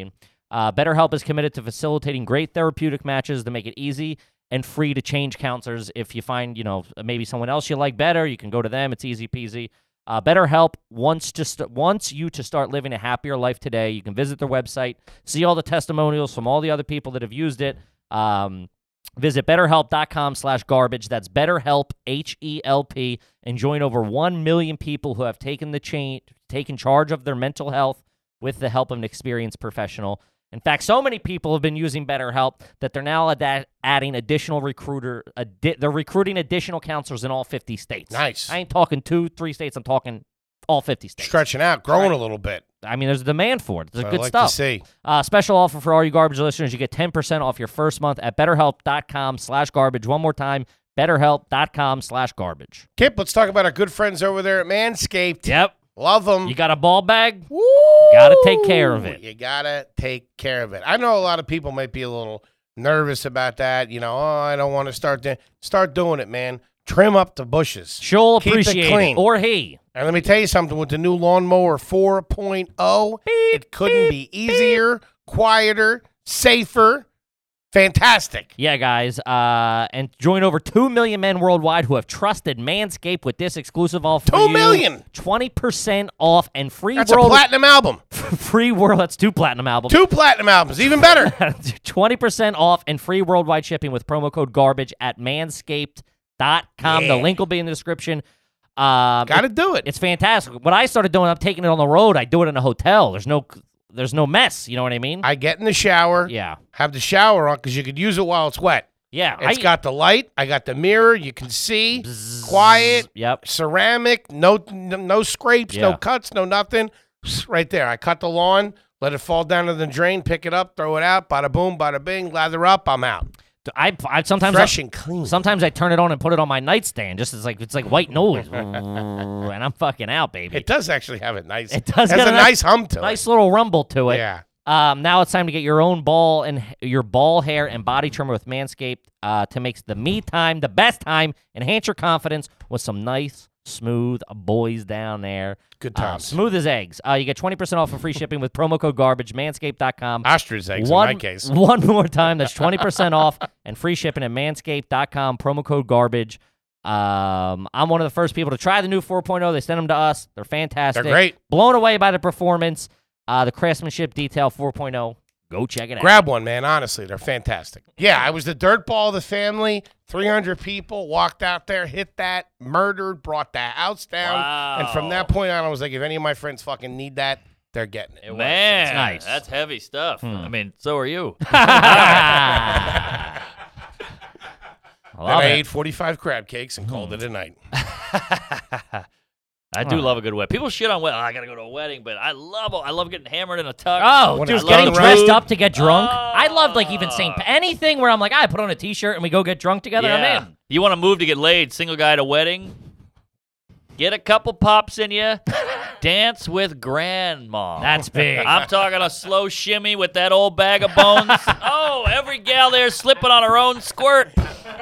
Uh, BetterHelp is committed to facilitating great therapeutic matches to make it easy and free to change counselors. If you find, you know, maybe someone else you like better, you can go to them. It's easy peasy. Uh, BetterHelp wants to st- wants you to start living a happier life today. You can visit their website, see all the testimonials from all the other people that have used it. Um, visit BetterHelp.com slash garbage. That's BetterHelp, H E L P, and join over one million people who have taken the chain, taken charge of their mental health with the help of an experienced professional. In fact, so many people have been using BetterHelp that they're now ad- adding additional recruiter. Adi- they're recruiting additional counselors in all fifty states. Nice. I ain't talking two, three states. I'm talking all fifty states. Stretching out, growing a little bit. I mean, there's a demand for it. There's I good like stuff. to see. Uh, special offer for all you garbage listeners. You get ten percent off your first month at BetterHelp.com slash garbage. One more time, BetterHelp.com slash garbage. Kip, let's talk about our good friends over there at Manscaped. Yep. Love them. You got a ball bag? Woo! Gotta take care of it. You gotta take care of it. I know a lot of people might be a little nervous about that. You know, oh, I don't want to start doing. Start doing it, man. Trim up the bushes. She'll Keep appreciate it clean. Or he. And let me tell you something. With the new lawnmower four point oh, it couldn't be easier, quieter, safer. Fantastic. Yeah, guys. Uh, and join over two million men worldwide who have trusted Manscaped with this exclusive offer. Two million. twenty percent off and free That's world. a platinum album. free world. That's two platinum albums. Two platinum albums. Even better. twenty percent off and free worldwide shipping with promo code garbage at manscaped dot com. Yeah. The link will be in the description. Um, Got to it- do it. It's fantastic. What I started doing, I'm taking it on the road. I do it in a hotel. There's no, there's no mess. You know what I mean? I get in the shower. yeah. Have the shower on because you could use it while it's wet. Yeah. It's I, got the light. I got the mirror. You can see. Quiet. Yep. Ceramic. No, no, no scrapes. Yeah. No cuts. No nothing. Right there. I cut the lawn. Let it fall down to the drain. Pick it up. Throw it out. Bada boom. Bada bing. Lather up. I'm out. I, I sometimes Fresh I, and clean. Sometimes I turn it on and put it on my nightstand. Just it's like it's like white noise, and I'm fucking out, baby. It does actually have a nice. It does Has got a a nice hum to nice little rumble to it. it. Yeah. Um, now it's time to get your own ball and your ball hair and body trimmer with Manscaped uh, to make the me time the best time. Enhance your confidence with some nice, smooth boys down there. Good Uh, times. smooth as eggs. Uh, you get twenty percent off and free shipping with promo code garbage. Manscaped dot com. Ostrich eggs one, in my case. One more time. That's twenty percent off and free shipping at manscaped dot com. Promo code garbage. Um, I'm one of the first people to try the new four point oh. They sent them to us. They're fantastic. They're great. Blown away by the performance. Uh, the craftsmanship detail four point oh. Go check it out. Grab one, man. Honestly, they're fantastic. Yeah, I was the dirt ball of the family. three hundred people walked out there, hit that, murdered, brought that house down. Wow. And from that point on, I was like, if any of my friends fucking need that, they're getting it. Man, It's nice. that's heavy stuff. I mean, so are you. I Then love I it. ate forty-five crab cakes and called it a night. I do love a good wedding. People shit on wedding. Oh, I gotta go to a wedding, but I love I love getting hammered in a tux. Oh, When dude, it's getting done dressed right. up to get drunk. Oh. I love like even Saint anything where I'm like, I put on a t-shirt and we go get drunk together. I'm in. You want to move to get laid? Single guy at a wedding. Get a couple pops in you. Dance with grandma. That's big. I'm talking a slow shimmy with that old bag of bones. Oh, every gal there slipping on her own squirt.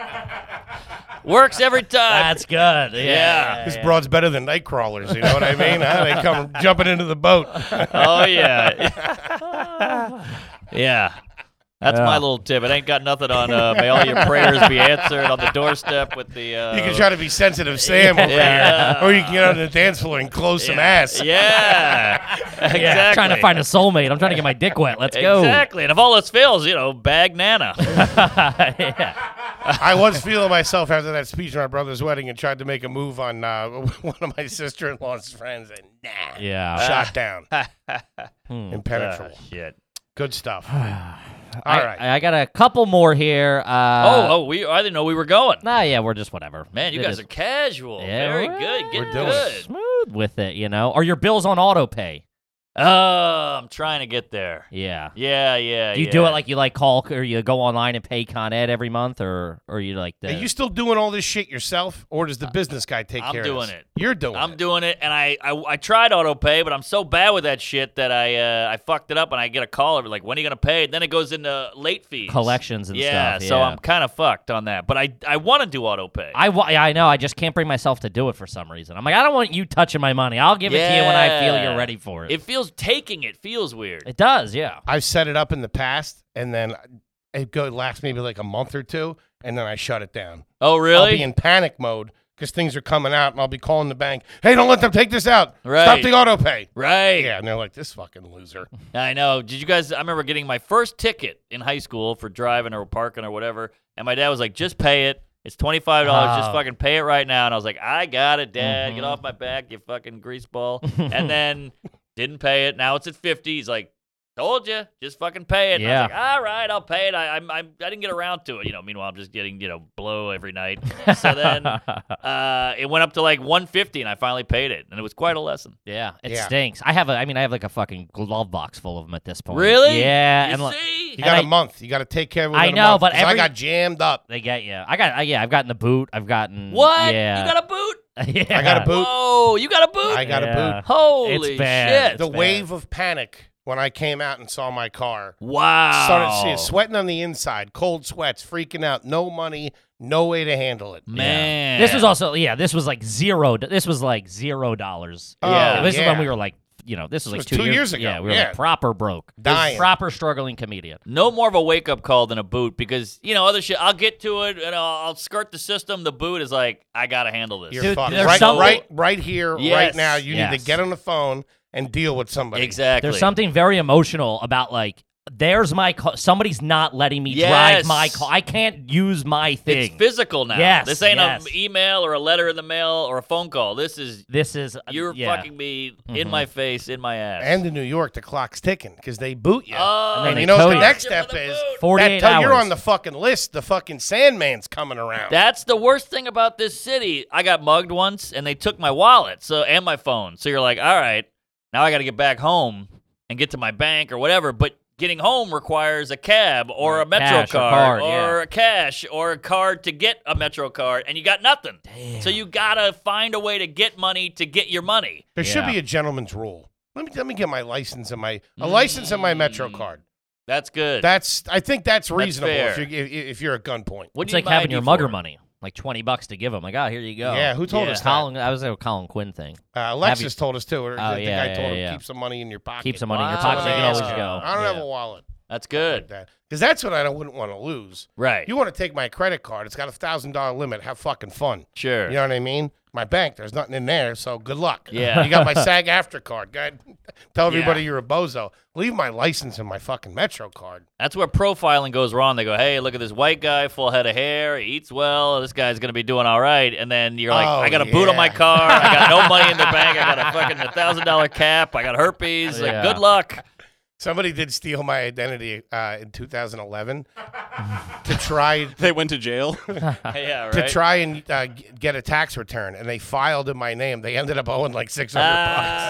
Works every time. That's good. Yeah. Yeah. This broad's better than night crawlers. You know what I mean? Huh? They come jumping into the boat. Oh, yeah. Yeah. That's Yeah. my little tip. It ain't got nothing on uh, may all your prayers be answered on the doorstep with the... Uh, You can try to be sensitive Sam over Yeah. here. Or you can get on the dance floor and close some ass. Yeah. Exactly. Yeah, trying to find a soulmate. I'm trying to get my dick wet. Let's go. Exactly. And if all else fails, you know, bag Nana. Yeah. I was feeling myself after that speech at my brother's wedding and tried to make a move on uh, one of my sister-in-law's friends. And nah. Yeah. Shot down. Hmm. Impenetrable. Ah, shit. Good stuff. I, All right. I got a couple more here. Uh, oh, oh, we I didn't know we were going. Nah, yeah, we're just whatever. Man, you It guys is are casual. Yeah, Very we're- good. we're Getting doing good. smooth with it, you know. Are your bills on auto pay? Oh, I'm trying to get there. Yeah. Yeah, yeah, Do you yeah. do it like you like call or you go online and pay Con Ed every month, or or you like the? Are you still doing all this shit yourself, or does the business guy take I'm care doing of this? it. You're doing I'm it. doing it, and I, I I tried auto pay, but I'm so bad with that shit that I uh, I fucked it up, and I get a call every like, when are you gonna pay? Then it goes into late fees, collections and yeah, stuff? so yeah. I'm kind of fucked on that. But I I want to do auto pay. I, wa- yeah, I know. I just can't bring myself to do it for some reason. I'm like, I don't want you touching my money. I'll give it to you when I feel Yeah. you're ready for it. It feels feels taking it feels weird. It does, yeah. I've set it up in the past, and then it go lasts maybe like a month or two, and then I shut it down. Oh, I'll really? be in panic mode because things are coming out, and I'll be calling the bank. Hey, don't let them take this out. Right. Stop the auto pay. Right. Yeah, and they're like, this fucking loser. I know. Did you guys? I remember getting my first ticket in high school for driving or parking or whatever, and my dad was like, "Just pay it. It's twenty-five dollars. Just Oh. fucking pay it right now." And I was like, "I got it, Dad. Get Mhm. off my back, you fucking greaseball." And then didn't pay it. Now it's at fifty. He's like, "Told you, just fucking pay it." And I Yeah. was like, "All right, I'll pay it." I, I'm, I'm, I didn't get around to it. You know, meanwhile, I'm just getting, you know, blow every night. So then uh, it went up to like one fifty, and I finally paid it, and it was quite a lesson. Yeah, it Yeah. stinks. I have a, I mean, I have like a fucking glove box full of them at this point. Really? Yeah, You and like, see? You And got a I- month. You got to take care of it. I within a know, month, but 'cause I every- got jammed up. they get you. I got, uh, yeah, I've gotten the boot. I've gotten What? Yeah, You got a boot? yeah. I got a boot. Whoa, you got a boot? I got Yeah. a boot. Holy It's bad. shit. The bad. wave of panic when I came out and saw my car. Wow. Started seeing, sweating on the inside, cold sweats, freaking out, no money, no way to handle it. Man. This was also, yeah, this was like zero. This was like zero dollars. Oh, Yeah. This is yeah. when we were like, you know, this was like was two, two years ago. Yeah, we were Yeah. like proper broke, Dying. proper struggling comedian. no more of a wake up call than a boot because, you know, other shit, I'll get to it and I'll, I'll skirt the system. The boot is like, I got to handle this. You're Dude, fucked. there's Right, some- right, right here, right Yes. now. You need Yes. to get on the phone and deal with somebody. Exactly. There's something very emotional about like, there's my car. Somebody's not letting me Yes. drive my car. I can't use my thing. It's physical now. Yes, This ain't yes. an email or a letter in the mail or a phone call. This is, This is you're yeah. fucking me in Mhm. my face, in my ass. And in New York, the clock's ticking because they boot you. oh, And then and they you know tow what the you. next Give me step the is? boot. forty-eight That tell you're hours. on the fucking list. The fucking Sandman's coming around. That's the worst thing about this city. I got mugged once, and they took my wallet so and my phone. So you're like, all right, now I got to get back home and get to my bank or whatever. But getting home requires a cab or Or a Metro cash or card card, or yeah. a cash or a card to get a Metro card, and you got nothing. So you gotta find a way to get money to get your money. There should Yeah. be a gentleman's rule. Let me let me get my license and my a license and my Metro Mm. card. That's good. That's I think that's reasonable if fair. you're if, if you're at gunpoint. what It's do you like need my having I D your mugger for? money, like twenty bucks to give them. Like, oh, here you go. Yeah, who told Yeah. us that? Colin, I was at a Colin Quinn thing. Uh, Alexis told us too. Or Oh, the, the yeah, guy yeah, told him yeah. keep some money in your pocket. Keep some money in your Wow. pocket. So you can always Yeah. go. I don't have Yeah. a wallet. That's Like good. that. Because that's what I don't, wouldn't want to lose. Right. You want to take my credit card? It's got a thousand dollar limit. Have fucking fun. Sure. You know what I mean? My bank, there's nothing in there, so good luck. Yeah. You got my SAG after card. Go ahead. Tell everybody Yeah. you're a bozo. Leave my license and my fucking Metro card. That's where profiling goes wrong. They go, hey, look at this white guy, full head of hair, he eats well, this guy's going to be doing all right. And then you're like, Oh, I got a boot on my yeah. car, I got no money in the bank, I got a fucking one thousand dollar cap, I got herpes, like, Yeah. good luck. Somebody did steal my identity uh, in two thousand eleven to try They went to jail. Yeah, to right? try and uh, g- get a tax return, and they filed in my name. They ended up owing like six hundred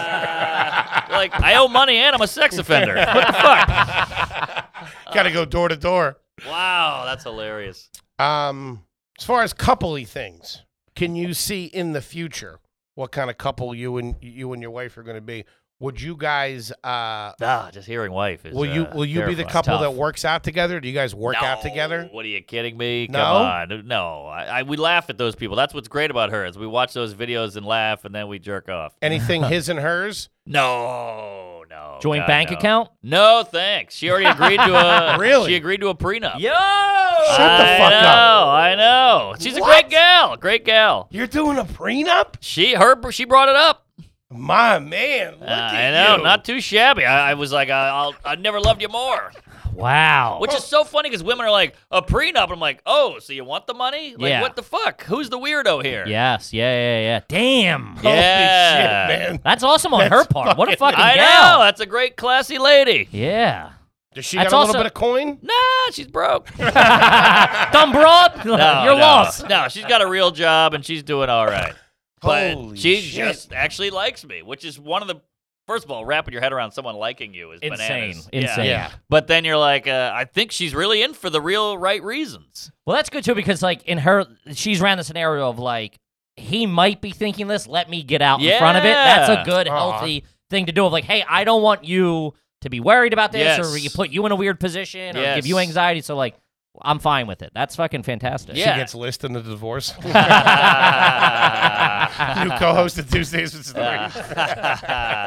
Ah, like, I owe money and I'm a sex offender. What the fuck? bucks. Got to go door to door. Wow, that's hilarious. Um, as far as coupley things, can you see in the future what kind of couple you and you and your wife are going to be? Would you guys? Uh, Ah, just hearing wife is will you uh, will you be the terrifying. couple Tough. that works out together? Do you guys work out No. together? What are you kidding me? No? Come on. No. I, I we laugh at those people. That's what's great about her is we watch those videos and laugh and then we jerk off. Anything his and hers? No, no. Joint God, bank no. account? No, thanks. She already agreed to a Really? She agreed to a prenup. Yo! Shut the I fuck know, up. I know. She's a What? great gal. Great gal. You're doing a prenup? She her she brought it up. My man, look Uh, at I know, you. not too shabby. I, I was like, I, I'll, I never loved you more. Wow. Which is so funny because women are like, a prenup. I'm like, oh, so you want the money? Like, Yeah. what the fuck? Who's the weirdo here? Yes. Yeah, yeah, yeah. Damn. Holy Yeah. shit, man. That's awesome on her That's part. What a fucking- fucking I gal. know. That's a great, classy lady. Yeah. Does she That's got a little also- bit of coin? Nah, she's broke. Dumb broad. No, You're no. lost. No, she's got a real job and she's doing all right. But Holy she shit. just actually likes me, which is one of the. First of all, wrapping your head around someone liking you is Insane. bananas. Insane. Yeah. Yeah. But then you're like, uh, I think she's really in for the real right reasons. Well, that's good too because like in her, she's ran the scenario of like he might be thinking this. Let me get out in front of it. That's Yeah. a good, Aw. healthy thing to do. Of like, hey, I don't want you to be worried about this Yes. or you put you in a weird position or Yes. give you anxiety. So like, I'm fine with it. That's fucking fantastic. Yeah. She gets listed in the divorce. New Uh, co-host of Tuesdays with Stories.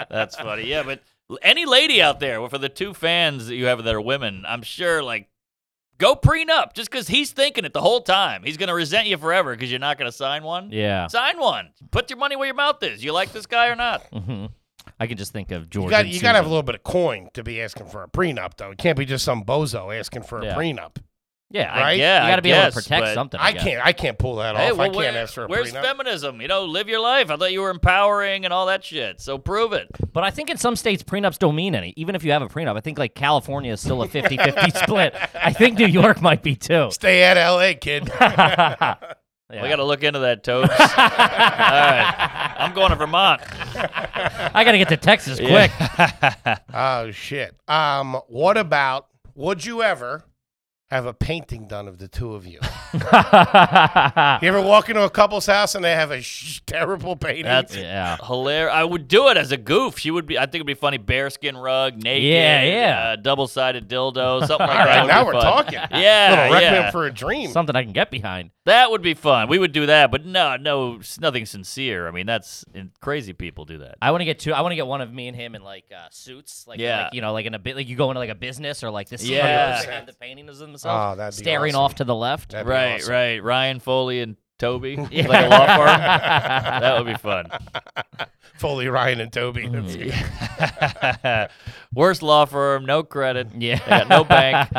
That's funny. Yeah, but any lady out there, for the two fans that you have that are women, I'm sure, like, go prenup just because he's thinking it the whole time. He's going to resent you forever because you're not going to sign one. Yeah. Sign one. Put your money where your mouth is. You like this guy or not? Mm-hmm. I can just think of George. You got and you got to have a Susan. little bit of coin to be asking for a prenup, though. It can't be just some bozo asking for a Yeah. prenup. Yeah, I- Right? Yeah, you got to I be able guess, to protect but something. I guess. can't. I can't pull that Hey, off. well, I can't where- ask for a where's prenup. feminism? You know, live your life. I thought you were empowering and all that shit. So prove it. But I think in some states prenups don't mean any. Even if you have a prenup, I think like California is still a fifty-fifty split. I think New York might be too. Stay at L A, kid. Yeah. We got to look into that, Tobes. All right. I'm going to Vermont. I got to get to Texas quick. Oh shit. Um, what about? Would you ever have a painting done of the two of you? You ever walk into a couple's house and they have a sh- terrible painting? That's Yeah. hilarious. I would do it as a goof. She would be. I think it'd be funny. Bearskin rug, naked. Yeah, yeah. Uh, double-sided dildo, something like All that. right, would now be we're fun. talking. Yeah, Little requiem yeah. for a dream. Something I can get behind. That would be fun. We would do that, but no, no, s- nothing sincere. I mean, that's and crazy people do that. I want to get two. I want to get one of me and him in like uh, suits, like, Yeah. like you know, like in a bit, like you go into like a business or like this. Yeah. They have the painting of themselves, Oh, that'd be staring awesome. off to the left. That'd be Right, awesome. right. Ryan Foley and Toby, Yeah. like a law firm. That would be fun. Foley, Ryan, and Toby. That's good. Worst law firm, no credit. Yeah. They got no bank.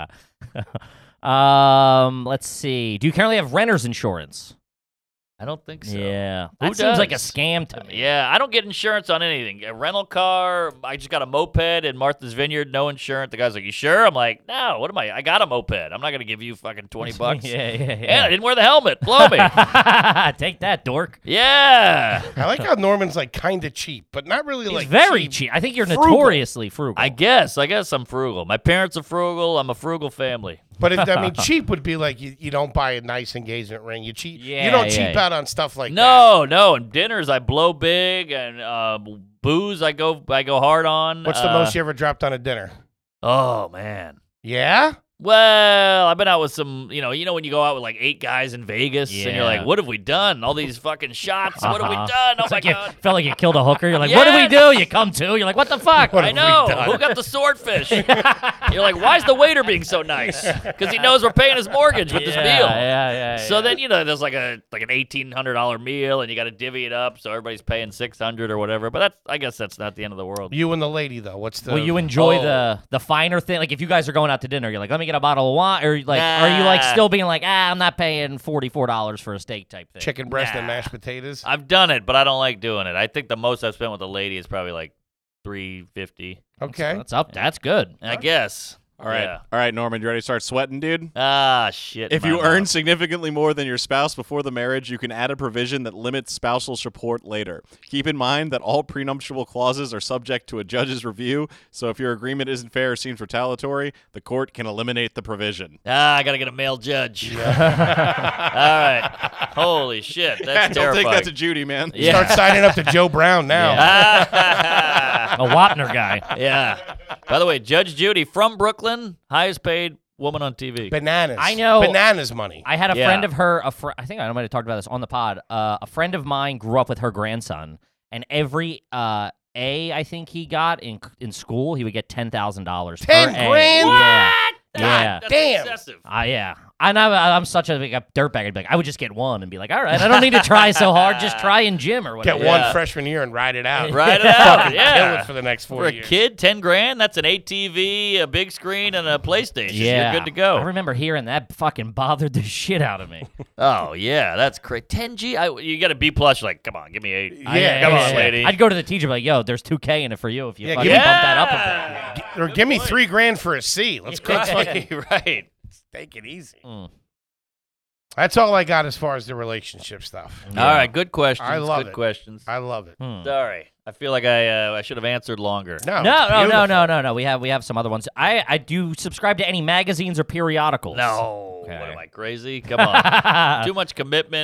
um, let's see. Do you currently have renter's insurance? I don't think so. Yeah, Who that seems like a does? scam to me. Yeah, I don't get insurance on anything. A rental car, I just got a moped in Martha's Vineyard, no insurance. The guy's like, "You sure?" I'm like, "No, what am I? I got a moped. I'm not going to give you fucking twenty bucks." yeah, yeah, Yeah, yeah. I didn't wear the helmet. Blow me. Take that, dork. Yeah. I like how Norman's like kind of cheap, but not really He's like very cheap. cheap. I think you're Frugal. notoriously frugal. I guess. I guess I'm frugal. My parents are frugal. I'm a frugal family. But if, I mean, cheap would be like you, you don't buy a nice engagement ring. You cheap. Yeah, you don't yeah, cheap yeah. out on stuff like that. No, no. And dinners, I blow big, and uh, booze, I go, I go hard on. What's the Uh, most you ever dropped on a dinner? Oh man. Yeah. Well, I've been out with some, you know, you know when you go out with like eight guys in Vegas, and you're Yeah. like, what have we done? All these fucking shots. What have we Uh-huh. done? Oh It's my like you god. felt like you killed a hooker. You're like, what did we Yes. do? You come to. You're like, what the fuck? What I have we know. done? Who got the swordfish? You're like, why is the waiter being so nice? Because he knows we're paying his mortgage with yeah, this meal. Yeah, yeah, So yeah. then you know there's like a like an eighteen hundred dollar meal, and you got to divvy it up, so everybody's paying six hundred or whatever. But that's I guess that's not the end of the world. You and the lady though. What's the? Will you enjoy Oh. the the finer thing? Like if you guys are going out to dinner, you're like, let me get a bottle of wine, or like, are you like Nah. still being like, ah, I'm not paying forty four dollars for a steak type thing? chicken breast and Nah. mashed potatoes? I've done it, but I don't like doing it. I think the most I've spent with a lady is probably like three fifty. Okay. That's up. That's good. I guess. All right. Yeah. All right, Norman, you ready to start sweating, dude? Ah, shit. If my you mouth. earn significantly more than your spouse before the marriage, you can add a provision that limits spousal support later. Keep in mind that all prenuptial clauses are subject to a judge's review, so if your agreement isn't fair or seems retaliatory, the court can eliminate the provision. Ah, I gotta get a male judge. All right. Holy shit, that's Don't terrifying. take that to Judy, man. Yeah. Start signing up to Joe Brown now. Ah. A Wapner guy. Yeah. By the way, Judge Judy from Brooklyn, highest paid woman on T V. Bananas. I know. Bananas money. I had a Yeah. friend of her. A fr- I think I might have talked about this on the pod. Uh, a friend of mine grew up with her grandson, and every uh, A I think he got in in school, he would get ten thousand dollars. Ten per A. grand? Yeah. God, Yeah. that's Damn. excessive. Uh, yeah. And I, I'm such a, like, a dirtbag. I'd be like, I would just get one and be like, all right, I don't need to try so hard. Just try in gym or whatever. Get Yeah. one freshman year and ride it out. Ride it out, Fucking yeah. Kill it for the next four For a years. kid, ten grand, that's an eight T V, a big screen, and a PlayStation. Yeah. You're good to go. I remember hearing that fucking bothered the shit out of me. Oh, yeah, that's great. ten G, I, you got to B plus, like, come on, give me eight. Yeah, I- come yeah, on, yeah. lady. I'd go to the teacher and be like, yo, there's two K in it for you if you Yeah, fucking give me- bump that up a bit. Yeah. Or give me three grand for a C. Let's go. Right, right. Take it easy. Mm. That's all I got as far as the relationship stuff. All right, good questions. I love good it. questions. I love it. Hmm. Sorry, I feel like I uh, I should have answered longer. No, No, it's no, no, beautiful. no, no, no. We have we have some other ones. I I do subscribe to any magazines or periodicals. No, Okay. what am I crazy? Come on, too much commitment.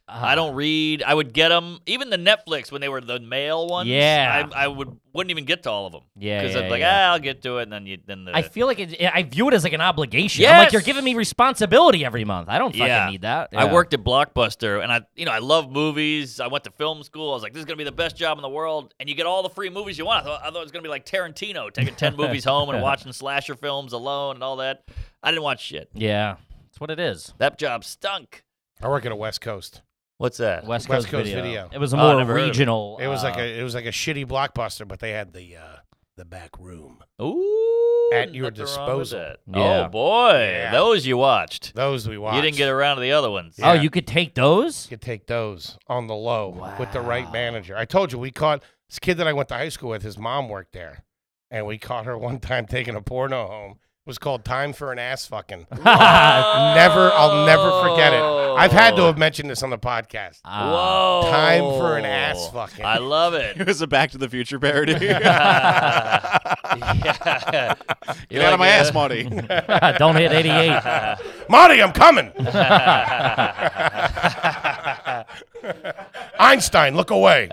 I don't read. I would get them, even the Netflix when they were the mail ones. Yeah. I, I would wouldn't even get to all of them. Yeah, because yeah, I'm like, yeah. ah, I'll get to it, and then you then the. I feel like it, I view it as like an obligation. I'm like, Yes! you're giving me responsibility every month. I don't fucking Yeah. need that. I Yeah. worked at Blockbuster, and I, you know, I love movies. I went to film school. I was like, this is gonna be the best job in the world, and you get all the free movies you want. I thought, I thought it was gonna be like Tarantino, taking ten movies home and watching slasher films alone and all that. I didn't watch shit. Yeah, that's what it is. That job stunk. I work at a West Coast. What's that? West West Coast, Coast video. Video. It was a Oh, I more never heard of it. regional. It was like uh, a it was like a shitty Blockbuster, but they had the uh, the back room. Ooh, At your nothing wrong with disposal. that. Yeah. Oh boy, Yeah. those you watched. Those we watched. You didn't get around to the other ones. Yeah. Oh, you could take those. You could take those on the low with the right manager. I told you we caught this kid that I went to high school with. His mom worked there, and we caught her one time taking a porno home. It was called Time for an Ass Fucking. never, I'll never forget it. I've had to have mentioned this on the podcast. Whoa. Time for an ass fucking. I love it. It was a Back to the Future parody. yeah. Get out of my ass, Marty. Don't hit eighty-eight. Marty, I'm coming. Einstein, look away.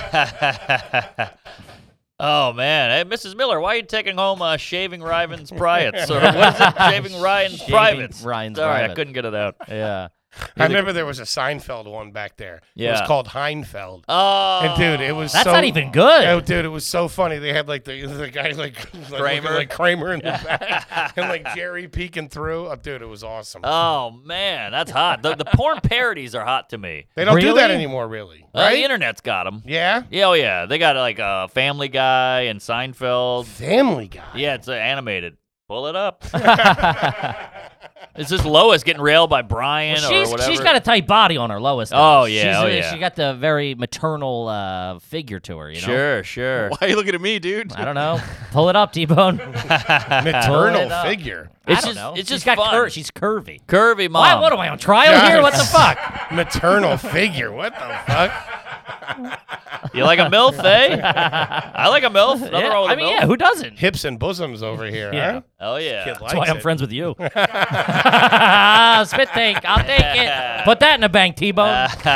Oh, man. Hey, Missus Miller, why are you taking home uh, Shaving Ryan's Privates? Or what is it? Shaving Ryan's Shaving Privates. Ryan's Sorry, Private. I couldn't get it out. Yeah. I remember there was a Seinfeld one back there. It was Yeah. called Heinfeld. Oh. And dude, it was That's so, not even good. Oh, dude, it was so funny. They had like the the guy like like, Kramer? looking like Kramer in the back, and like Jerry peeking through. Oh, dude, it was awesome. Oh, man. That's hot. The, the porn parodies are hot to me. they don't do that really? anymore, really, Uh, right? the internet's got them. Yeah, Yeah, oh, yeah. They got like a uh, Family Guy and Seinfeld. Family Guy. Yeah, it's uh, animated. Pull it up. Is this Lois getting railed by Brian Well, or she's, whatever? she's got a tight body on her, Lois. does. Oh, yeah, She's, oh, uh, yeah. She got the very maternal uh, figure to her, you know? Sure, sure. Why are you looking at me, dude? I don't know. Pull it up, T-Bone. Maternal Pull it up. figure. I It's don't just, know. it's She's just got fun. cur- She's curvy. Curvy mom. Why, what am I on trial here? What the fuck? Maternal figure. What the fuck? You like a MILF, eh? I like a MILF. Nothing Yeah, wrong with I a mean, MILF. yeah, who doesn't? Hips and bosoms over here, Yeah. huh? Oh, yeah. Kid That's likes why I'm it. friends with you. Spit take. I'll take it. Put that in the bank, T-Bone. Put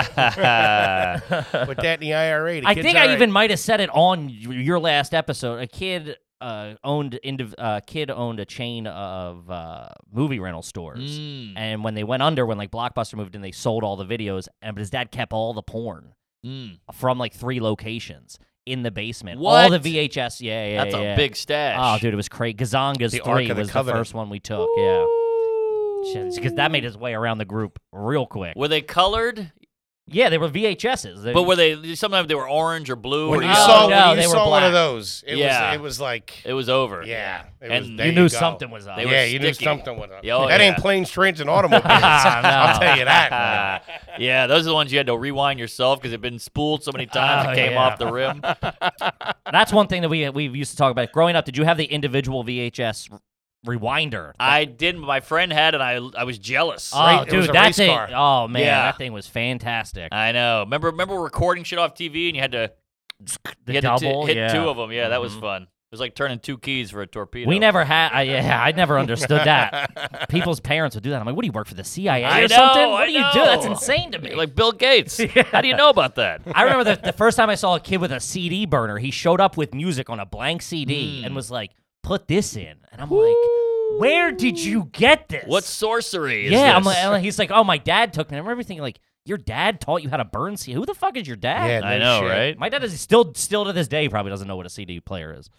that in the I R A. The I kid's think all I right. even might have said it on y- your last episode. A kid uh, owned indiv- uh, kid owned a chain of uh, movie rental stores, Mm. and when they went under, when like Blockbuster moved in, they sold all the videos, and but his dad kept all the porn Mm. from like three locations in the basement. All What? the V H S. Yeah, yeah, That's yeah. a big stash. Oh, dude, it was crazy. Gazanga's The Ark three of the was the Covenant. first one we took. Yeah, because that made his way around the group real quick. Were they colored? Yeah, they were V H S's. They- But were they, sometimes they were orange or blue When or you Oh, yellow. saw, no, when they you were saw one of black. those, it Yeah. was it was like, It was over. yeah, it And was, you there you knew go. something was up. They were yeah, you knew sticky. something was up. Oh, that ain't yeah. planes, trains, and automobiles. No. I'll tell you that. man. Yeah, those are the ones you had to rewind yourself because they've been spooled so many times Oh, it came yeah. off the rim. That's one thing that we we used to talk about. Growing up, did you have the individual V H S r- rewinder? I didn't. My friend had, and I I was jealous. Oh, Right, it dude, was a that race thing. car. Oh man, Yeah. that thing was fantastic. I know. Remember, remember recording shit off T V, and you had to, The you had to t- double, hit yeah. two of them. Yeah, that was Mhm. fun. It was like turning two keys for a torpedo. We never had. Uh, yeah, I never understood that. People's parents would do that. I'm like, what do you work for the C I A I or know, something? What I do you do? That's know. insane to me. like Bill Gates. How do you know about that? I remember the, the first time I saw a kid with a C D burner. He showed up with music on a blank C D Mm. and was like, "Put this in," and I'm like, "Where did you get this?" What sorcery is yeah, this? I'm like, I'm like- he's like, "Oh, my dad took me." I remember thinking like, "Your dad taught you how to burn C D? Who the fuck is your dad?" Yeah, I no know, shit. right? My dad is still, still to this day, he probably doesn't know what a C D player is.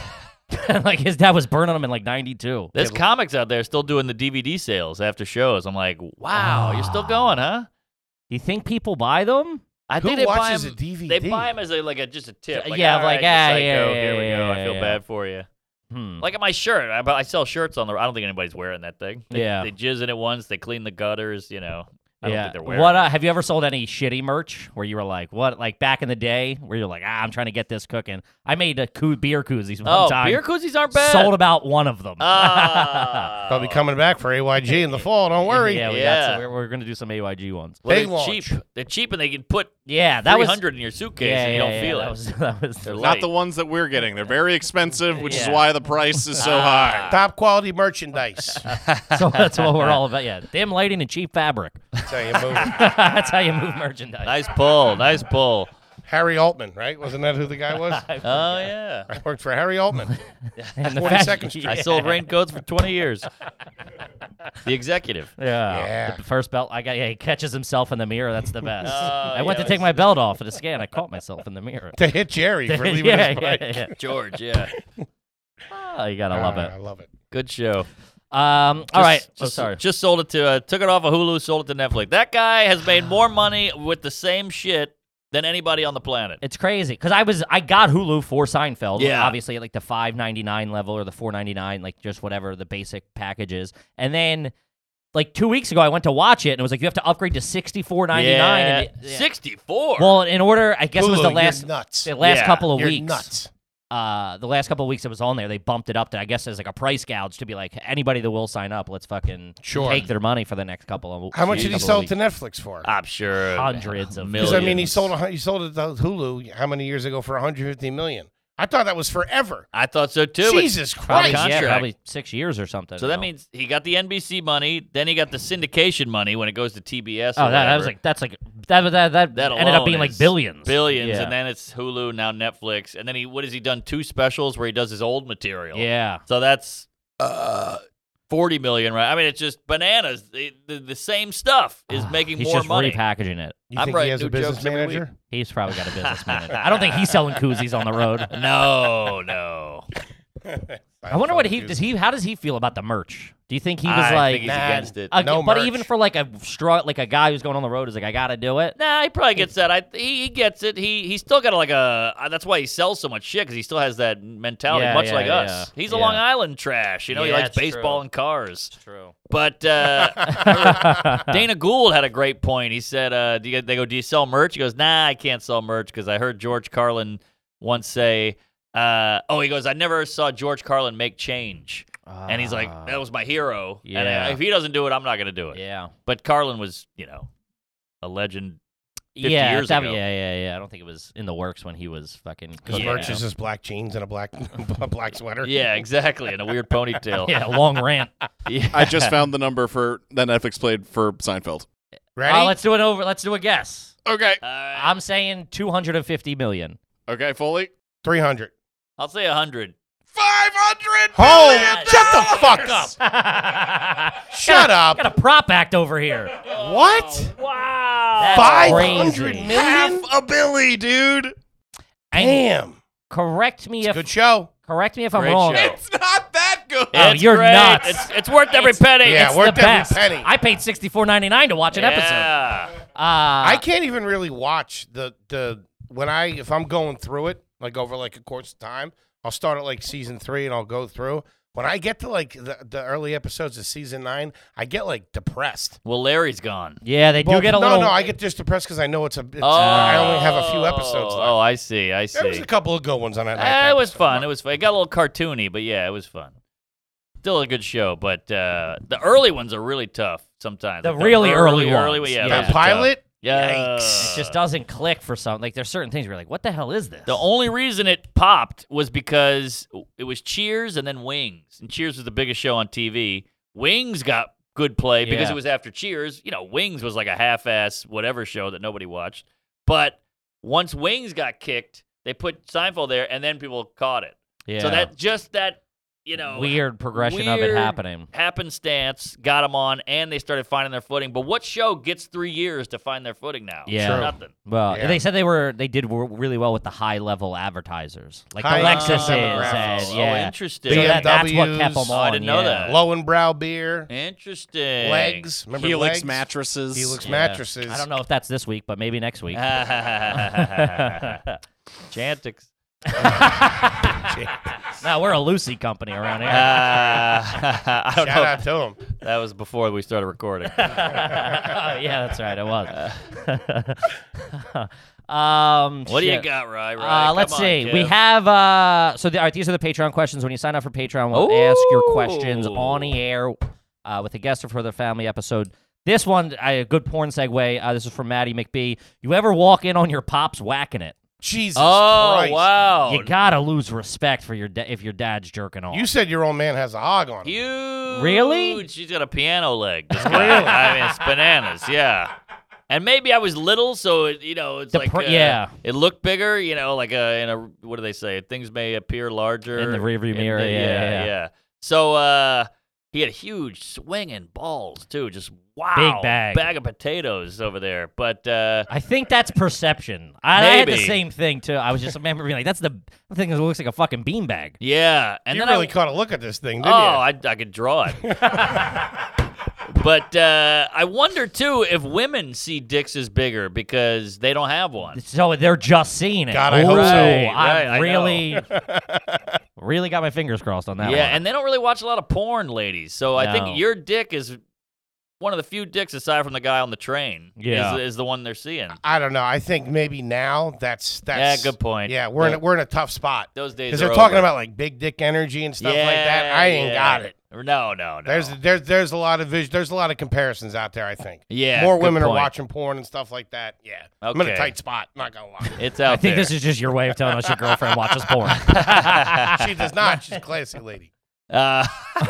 Like his dad was burning them in like ninety-two. There's comics out there still doing the D V D sales after shows. I'm like, wow, you're still going, huh? You think people buy them? I Who think they buy watches 'em- a D V D? They buy them as a, like a just a tip. Like, Yeah, all like, right, you ah, psycho, yeah, here we yeah, go. I yeah, feel yeah. bad for you. Hmm. Like at my shirt, I, but I sell shirts on the. I don't think anybody's wearing that thing. They, Yeah. they jizz in it once. They clean the gutters. You know. I don't yeah. think they're wearing. What it. uh, have you ever sold any shitty merch where you were like, what, like back in the day, where you're like, ah, I'm trying to get this cooking. I made a coo- beer koozies one Oh, time. beer koozies aren't bad. Sold about one of them. Ah. I'll be coming back for A Y G in the fall. Don't worry. Yeah, we Yeah. got some, we're, we're gonna do some A Y G ones. Well, Big they're launch. cheap. They're cheap, and they can put Yeah, that three was hundred in your suitcase, yeah, and you yeah, don't yeah, feel that it. Was, that was They're Not light. the ones that we're getting. They're very expensive, which is Yeah. why the price is so high. Top quality merchandise. so that's what we're all about. Yeah, dim lighting and cheap fabric. That's how you move it. That's how you move merchandise. Nice pull. Nice pull. Harry Altman, right? Wasn't that who the guy was? Oh, yeah. I worked for Harry Altman. And the forty-second fact- Street. I sold raincoats for twenty years. The executive. Yeah. Yeah. The first belt, I got. Yeah, he catches himself in the mirror. That's the best. Oh, I went yeah, to take my belt off for the scan. I caught myself in the mirror. To hit Jerry for leaving yeah, his yeah, mic. yeah. George, yeah. Oh, you gotta love Ah, it. I love it. Good show. Um. Just, all right. Just, oh, sorry. Just sold it to, uh, took it off of Hulu, sold it to Netflix. That guy has made more money with the same shit than anybody on the planet. It's crazy because I was I got Hulu for Seinfeld. Yeah. Obviously at like the five ninety-nine level or the four ninety-nine, like just whatever the basic package is. And then like two weeks ago, I went to watch it and it was like you have to upgrade to sixty-four ninety-nine. Yeah. And it- yeah. sixty-four. Well, in order, I guess it was Hulu, the you're last nuts. the last Yeah, couple of You're weeks. nuts. Uh, the last couple of weeks it was on there, they bumped it up to I guess as like a price gouge to be like anybody that will sign up, let's fucking Sure. take their money for the next couple of. How much did he couple sell of it to weeks. Netflix for? I'm sure. Hundreds of millions. Because I mean, he sold a, hun- he sold it to Hulu how many years ago for one hundred fifty million. I thought that was forever. I thought so too. but- Jesus Probably, Christ! yeah, contract. probably six years or something. So that means he got the N B C money, then he got the syndication money when it goes to T B S. Or Oh, that, that was whatever. like that's like that that that, That ended up alone being like is billions, billions, Yeah. and then it's Hulu, now Netflix, and then he what has he done? Two specials where he does his old material. yeah. So that's uh, forty million, right? I mean, it's just bananas. The, the, the same stuff is making He's more just money. repackaging it. You I'm think writing he has a new business jokes every manager? He's probably got a business manager. I don't think he's selling koozies on the road. No, no. I wonder what he does. He how does he feel about the merch? Do you think he was I like, think he's nah, against it. uh, no but merch. even for like a straw, like a guy who's going on the road is like, I gotta do it. Nah, he probably gets that. I he, he gets it. He he's still got like a. Uh, that's why he sells so much shit because he still has that mentality, Yeah, much yeah, like yeah. us. He's a Yeah. Long Island trash. You know, he Yeah, likes it's baseball true. and cars. True. But uh, Dana Gould had a great point. He said, uh, do you, "They go, do you sell merch?" He goes, "Nah, I can't sell merch because I heard George Carlin once say." Uh, oh, he goes, I never saw George Carlin make change. And he's like, that was my hero. And Yeah. uh, if he doesn't do it, I'm not going to do it. Yeah. But Carlin was, you know, a legend fifty yeah, years that- ago. yeah, yeah, yeah. I don't think it was in the works when he was fucking. His you merch know. is just black jeans and a black a black sweater. Yeah, exactly. And a weird ponytail. Yeah, long rant. Yeah. I just found the number for that Netflix played for Seinfeld. Ready? Uh, let's do it over. Let's do a guess. Okay. All right. I'm saying two hundred fifty million. Okay, Foley. Three hundred. I'll say one hundred. Five hundred. Oh, million shut the fuck up! Shut up! Got a prop act over here. What? Wow. That's Five crazy. hundred Half million? a billy, dude. And Damn. correct me if Good show. correct me if I'm Great wrong. show. It's not that good. Oh, It's you're great. nuts. It's, it's worth every It's- penny. Yeah, It's worth the every best. penny. I paid sixty-four ninety-nine to watch an episode. Yeah. Uh, I can't even really watch the the when I if I'm going through it like over like a course of time. I'll start at like season three and I'll go through. When I get to like the, the early episodes of season nine, I get like depressed. Well, Larry's gone. Yeah, they do Well, get a no, little. no, I get just depressed because I know it's a. It's, Oh, I only have a few episodes left. Oh, I see. I There was see. a couple of good ones on that night. Eh, it was fun. It was fun. It got a little cartoony, but yeah, it was fun. Still a good show, but uh, the early ones are really tough sometimes. The Like really early early, ones. yeah, Yeah. those The are tough. pilot. Yeah. Yikes. It just doesn't click for some. Like there's certain things where you're like, what the hell is this? The only reason it popped was because it was Cheers and then Wings. And Cheers was the biggest show on T V. Wings got good play because Yeah. it was after Cheers. You know, Wings was like a half-ass whatever show that nobody watched. But once Wings got kicked, they put Seinfeld there, and then people caught it. yeah. So that just that, you know, weird progression of it weird happening. happenstance got them on, and they started finding their footing. But what show gets three years to find their footing now? Yeah. True. Nothing. Well, Yeah. they said they were they did w- really well with the high level advertisers, like High the income Lexuses, demographics. and Oh, yeah. interesting. So that, that's what B M kept them Ws. on. Oh, I didn't know yeah. that. Low and brow beer. Interesting. Legs. Remember Helix legs? mattresses. Helix Yeah. mattresses. I don't know if that's this week, but maybe next week. Chantix. No, we're a Lucy company around here. Uh, I don't Shout know. out to him. That was before we started recording. Oh, yeah, that's right. It was. um, What do you shit. got, Rye? Rye? Uh, Come let's on, see. Kev. We have uh, so the, all right, these are the Patreon questions. When you sign up for Patreon, we'll ask your questions Ooh. on the air uh, with a guest for the family episode. This one, I, a good porn segue. Uh, this is from Maddie McBee. You ever walk in on your pops whacking it? Jesus Oh, Christ. wow. You gotta lose respect for your da- if your dad's jerking off. You said your old man has a hog on him. Huge. Really? She's got a piano leg. This guy. I mean, it's bananas. Yeah. And maybe I was little, so it, you know, it's The like pr- uh, yeah. it looked bigger. You know, like a in a what do they say? Things may appear larger In the rearview in mirror, the- yeah, yeah. So uh, he had huge swinging balls too. Just wow, Big bag. bag of potatoes over there. But uh, I think that's perception. I, I had the Maybe. same thing ting I was just remember being like, "That's the thing that looks like a fucking beanbag." yeah, and you then really I, caught a look at this thing, oh, didn't you? I I could draw it. But uh, I wonder too if women see dicks as bigger because they don't have one. So they're just seeing it. God, I Ooh, hope so. Right, I right, I really, really got my fingers crossed on that Yeah, one. and they don't really watch a lot of porn, ladies. So I No. think your dick is one of the few dicks aside from the guy on the train. Yeah. is, is the one they're seeing. I don't know. I think maybe now that's that's Yeah, good point. Yeah, we're in Yeah. a, we're in a tough spot Those days because are they're talking over. about like big dick energy and stuff yeah, like that. I ain't yeah. got it. No, no, no. There's there's there's a lot of vis- there's a lot of comparisons out there. I think. yeah, More good women are point. watching porn and stuff like that. Yeah, I'm in a Okay. tight spot. Not gonna lie. It's out I think there. this is just your way of telling us your girlfriend watches porn. She does not. She's a classy lady. Uh,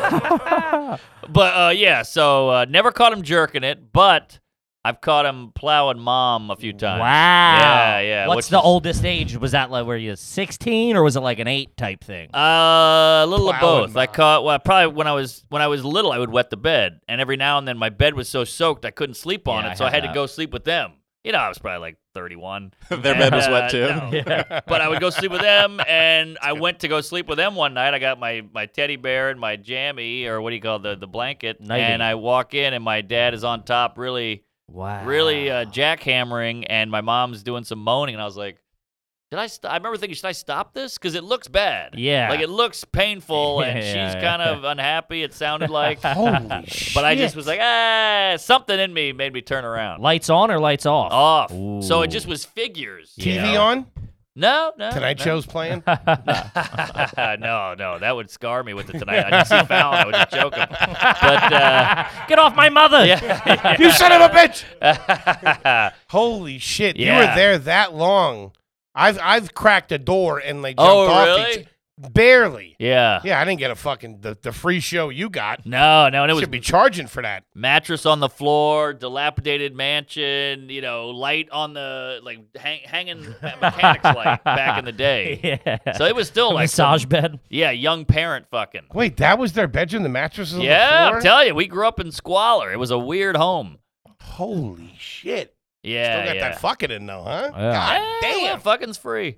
but uh, yeah, so uh, never caught him jerking it, but I've caught him plowing mom a few times. Wow. Yeah, yeah. What's which the is- oldest age? Was that like where you sixteen or was it like an eight type thing? Uh, a little of Plowing both. I mom. caught well, probably when I was when I was little, I would wet the bed, and every now and then my bed was so soaked I couldn't sleep on Yeah, it, I so I had had to that. go sleep with them. You know, I was probably like thirty-one. Their bed was Uh, wet too. no. Yeah. But I would go sleep with them, and I went to go sleep with them one night. I got my, my teddy bear and my jammy, or what do you call it, the the blanket, Nightie. and I walk in, and my dad is on top, really, Wow. really uh, jackhammering, and my mom's doing some moaning, and I was like, "Did I?" St-? I remember thinking, "Should I stop this?" Because it looks bad. Yeah. like it looks painful, and Yeah, she's yeah. kind of unhappy. It sounded like, Holy shit! but I just was like, ah, something in me made me turn around. Lights on or lights off? Off. So it Ooh. just was figures. T V Yeah. on. No, no. Tonight no. show's playing. no, no, that would scar me with it tonight. I didn't see Fallon. I would just choke him. But uh, Get off my mother! yeah, You son of a bitch! yeah. Holy shit! You Yeah. were there that long. I've I've cracked a door and they jumped Oh, off really? each. Barely. yeah. Yeah, I didn't get a fucking the, the free show you got. No, no, and it was Should be charging for that. mattress on the floor, dilapidated mansion, you know, light on the like hang, hanging mechanics light back in the day. Yeah. So it was still A like massage some- bed. Yeah, young parent fucking. Wait, that was their bedroom. The mattress was on the Yeah, floor. I'm telling you, we grew up in squalor. It was a weird home. Holy shit! Yeah, Still got yeah. that fucking in though, huh? Yeah. God Eh, well, fucking's free.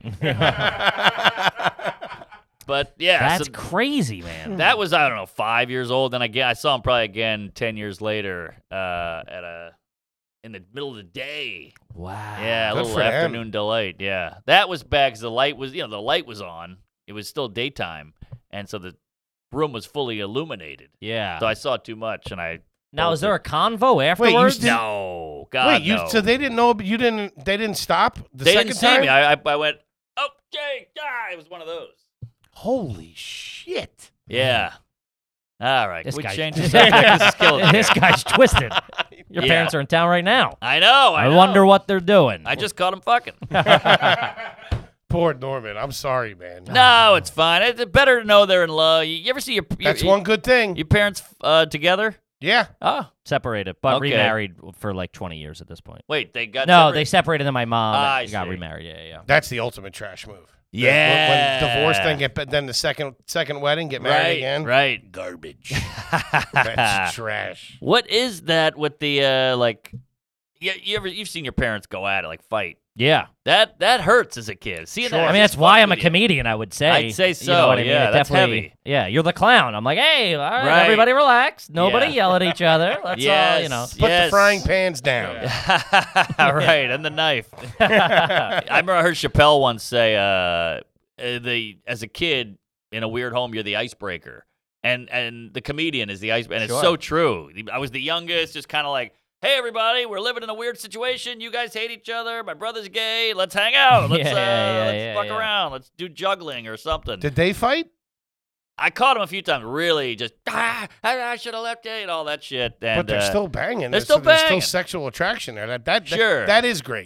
But yeah, That's so crazy, man. that was I don't know five years old. Then again, I saw him probably again ten years later uh, at a in the middle of the day. Wow. Yeah, a Good little for them. afternoon delight. Yeah, that was bad 'cause the light was you know the light was on. It was still daytime, and so the room was fully illuminated. Yeah. So I saw too much, and I Now, is there a convo you afterwards? still- no God Wait, you no. so they didn't know, but you didn't. They didn't stop the they second didn't see time. me. I, I I went okay. Ah, it was one of those. Holy shit! Yeah. All right. This Can we guy- change the subject? This is killing me. This guy's twisted. Your Yeah. parents are in town right now. I know. I, I know. wonder what they're doing. I just caught him fucking. Poor Norman. I'm sorry, man. No, it's fine. It's better to know they're in love. You, you ever see your your, That's one good thing. your parents uh, together? Yeah. Oh, separated, but Okay. remarried for like twenty years at this point. wait, they got No, separated? they separated, and my mom Ah, I got see. remarried. Yeah, yeah. That's the ultimate trash move. Yeah. When, when divorce, then get then the second second wedding, get married right, again. right. Garbage. That's trash. What is that with the uh, like? You, you ever you've seen your parents go at it, like fight? Yeah. That that hurts as a kid. Seeing Sure. that I mean, just that's why fucks I'm a with you. comedian, I would say. I'd say You so, know what I mean? yeah, It that's definitely- heavy. Yeah, you're the clown. I'm like, hey, all right, Right. everybody relax. Nobody Yeah. yell at each other. Let's all, you know. Yes. Put Yes. the frying pans down. right, and the knife. I remember I heard Chappelle once say, uh, uh, "the as a kid in a weird home, you're the icebreaker, and and the comedian is the ice, and it's Sure. so true. I was the youngest, just kind of like." Hey everybody, we're living in a weird situation. You guys hate each other. My brother's gay. Let's hang out. Let's Yeah, uh, yeah, let's yeah, fuck yeah. around. Let's do juggling or something. Did they fight? I caught him a few times. Really, just ah, I, I should have left you and all that shit. And But they're uh, still banging. they're There's still so there's banging. still sexual attraction there. That that, that Sure. that is great.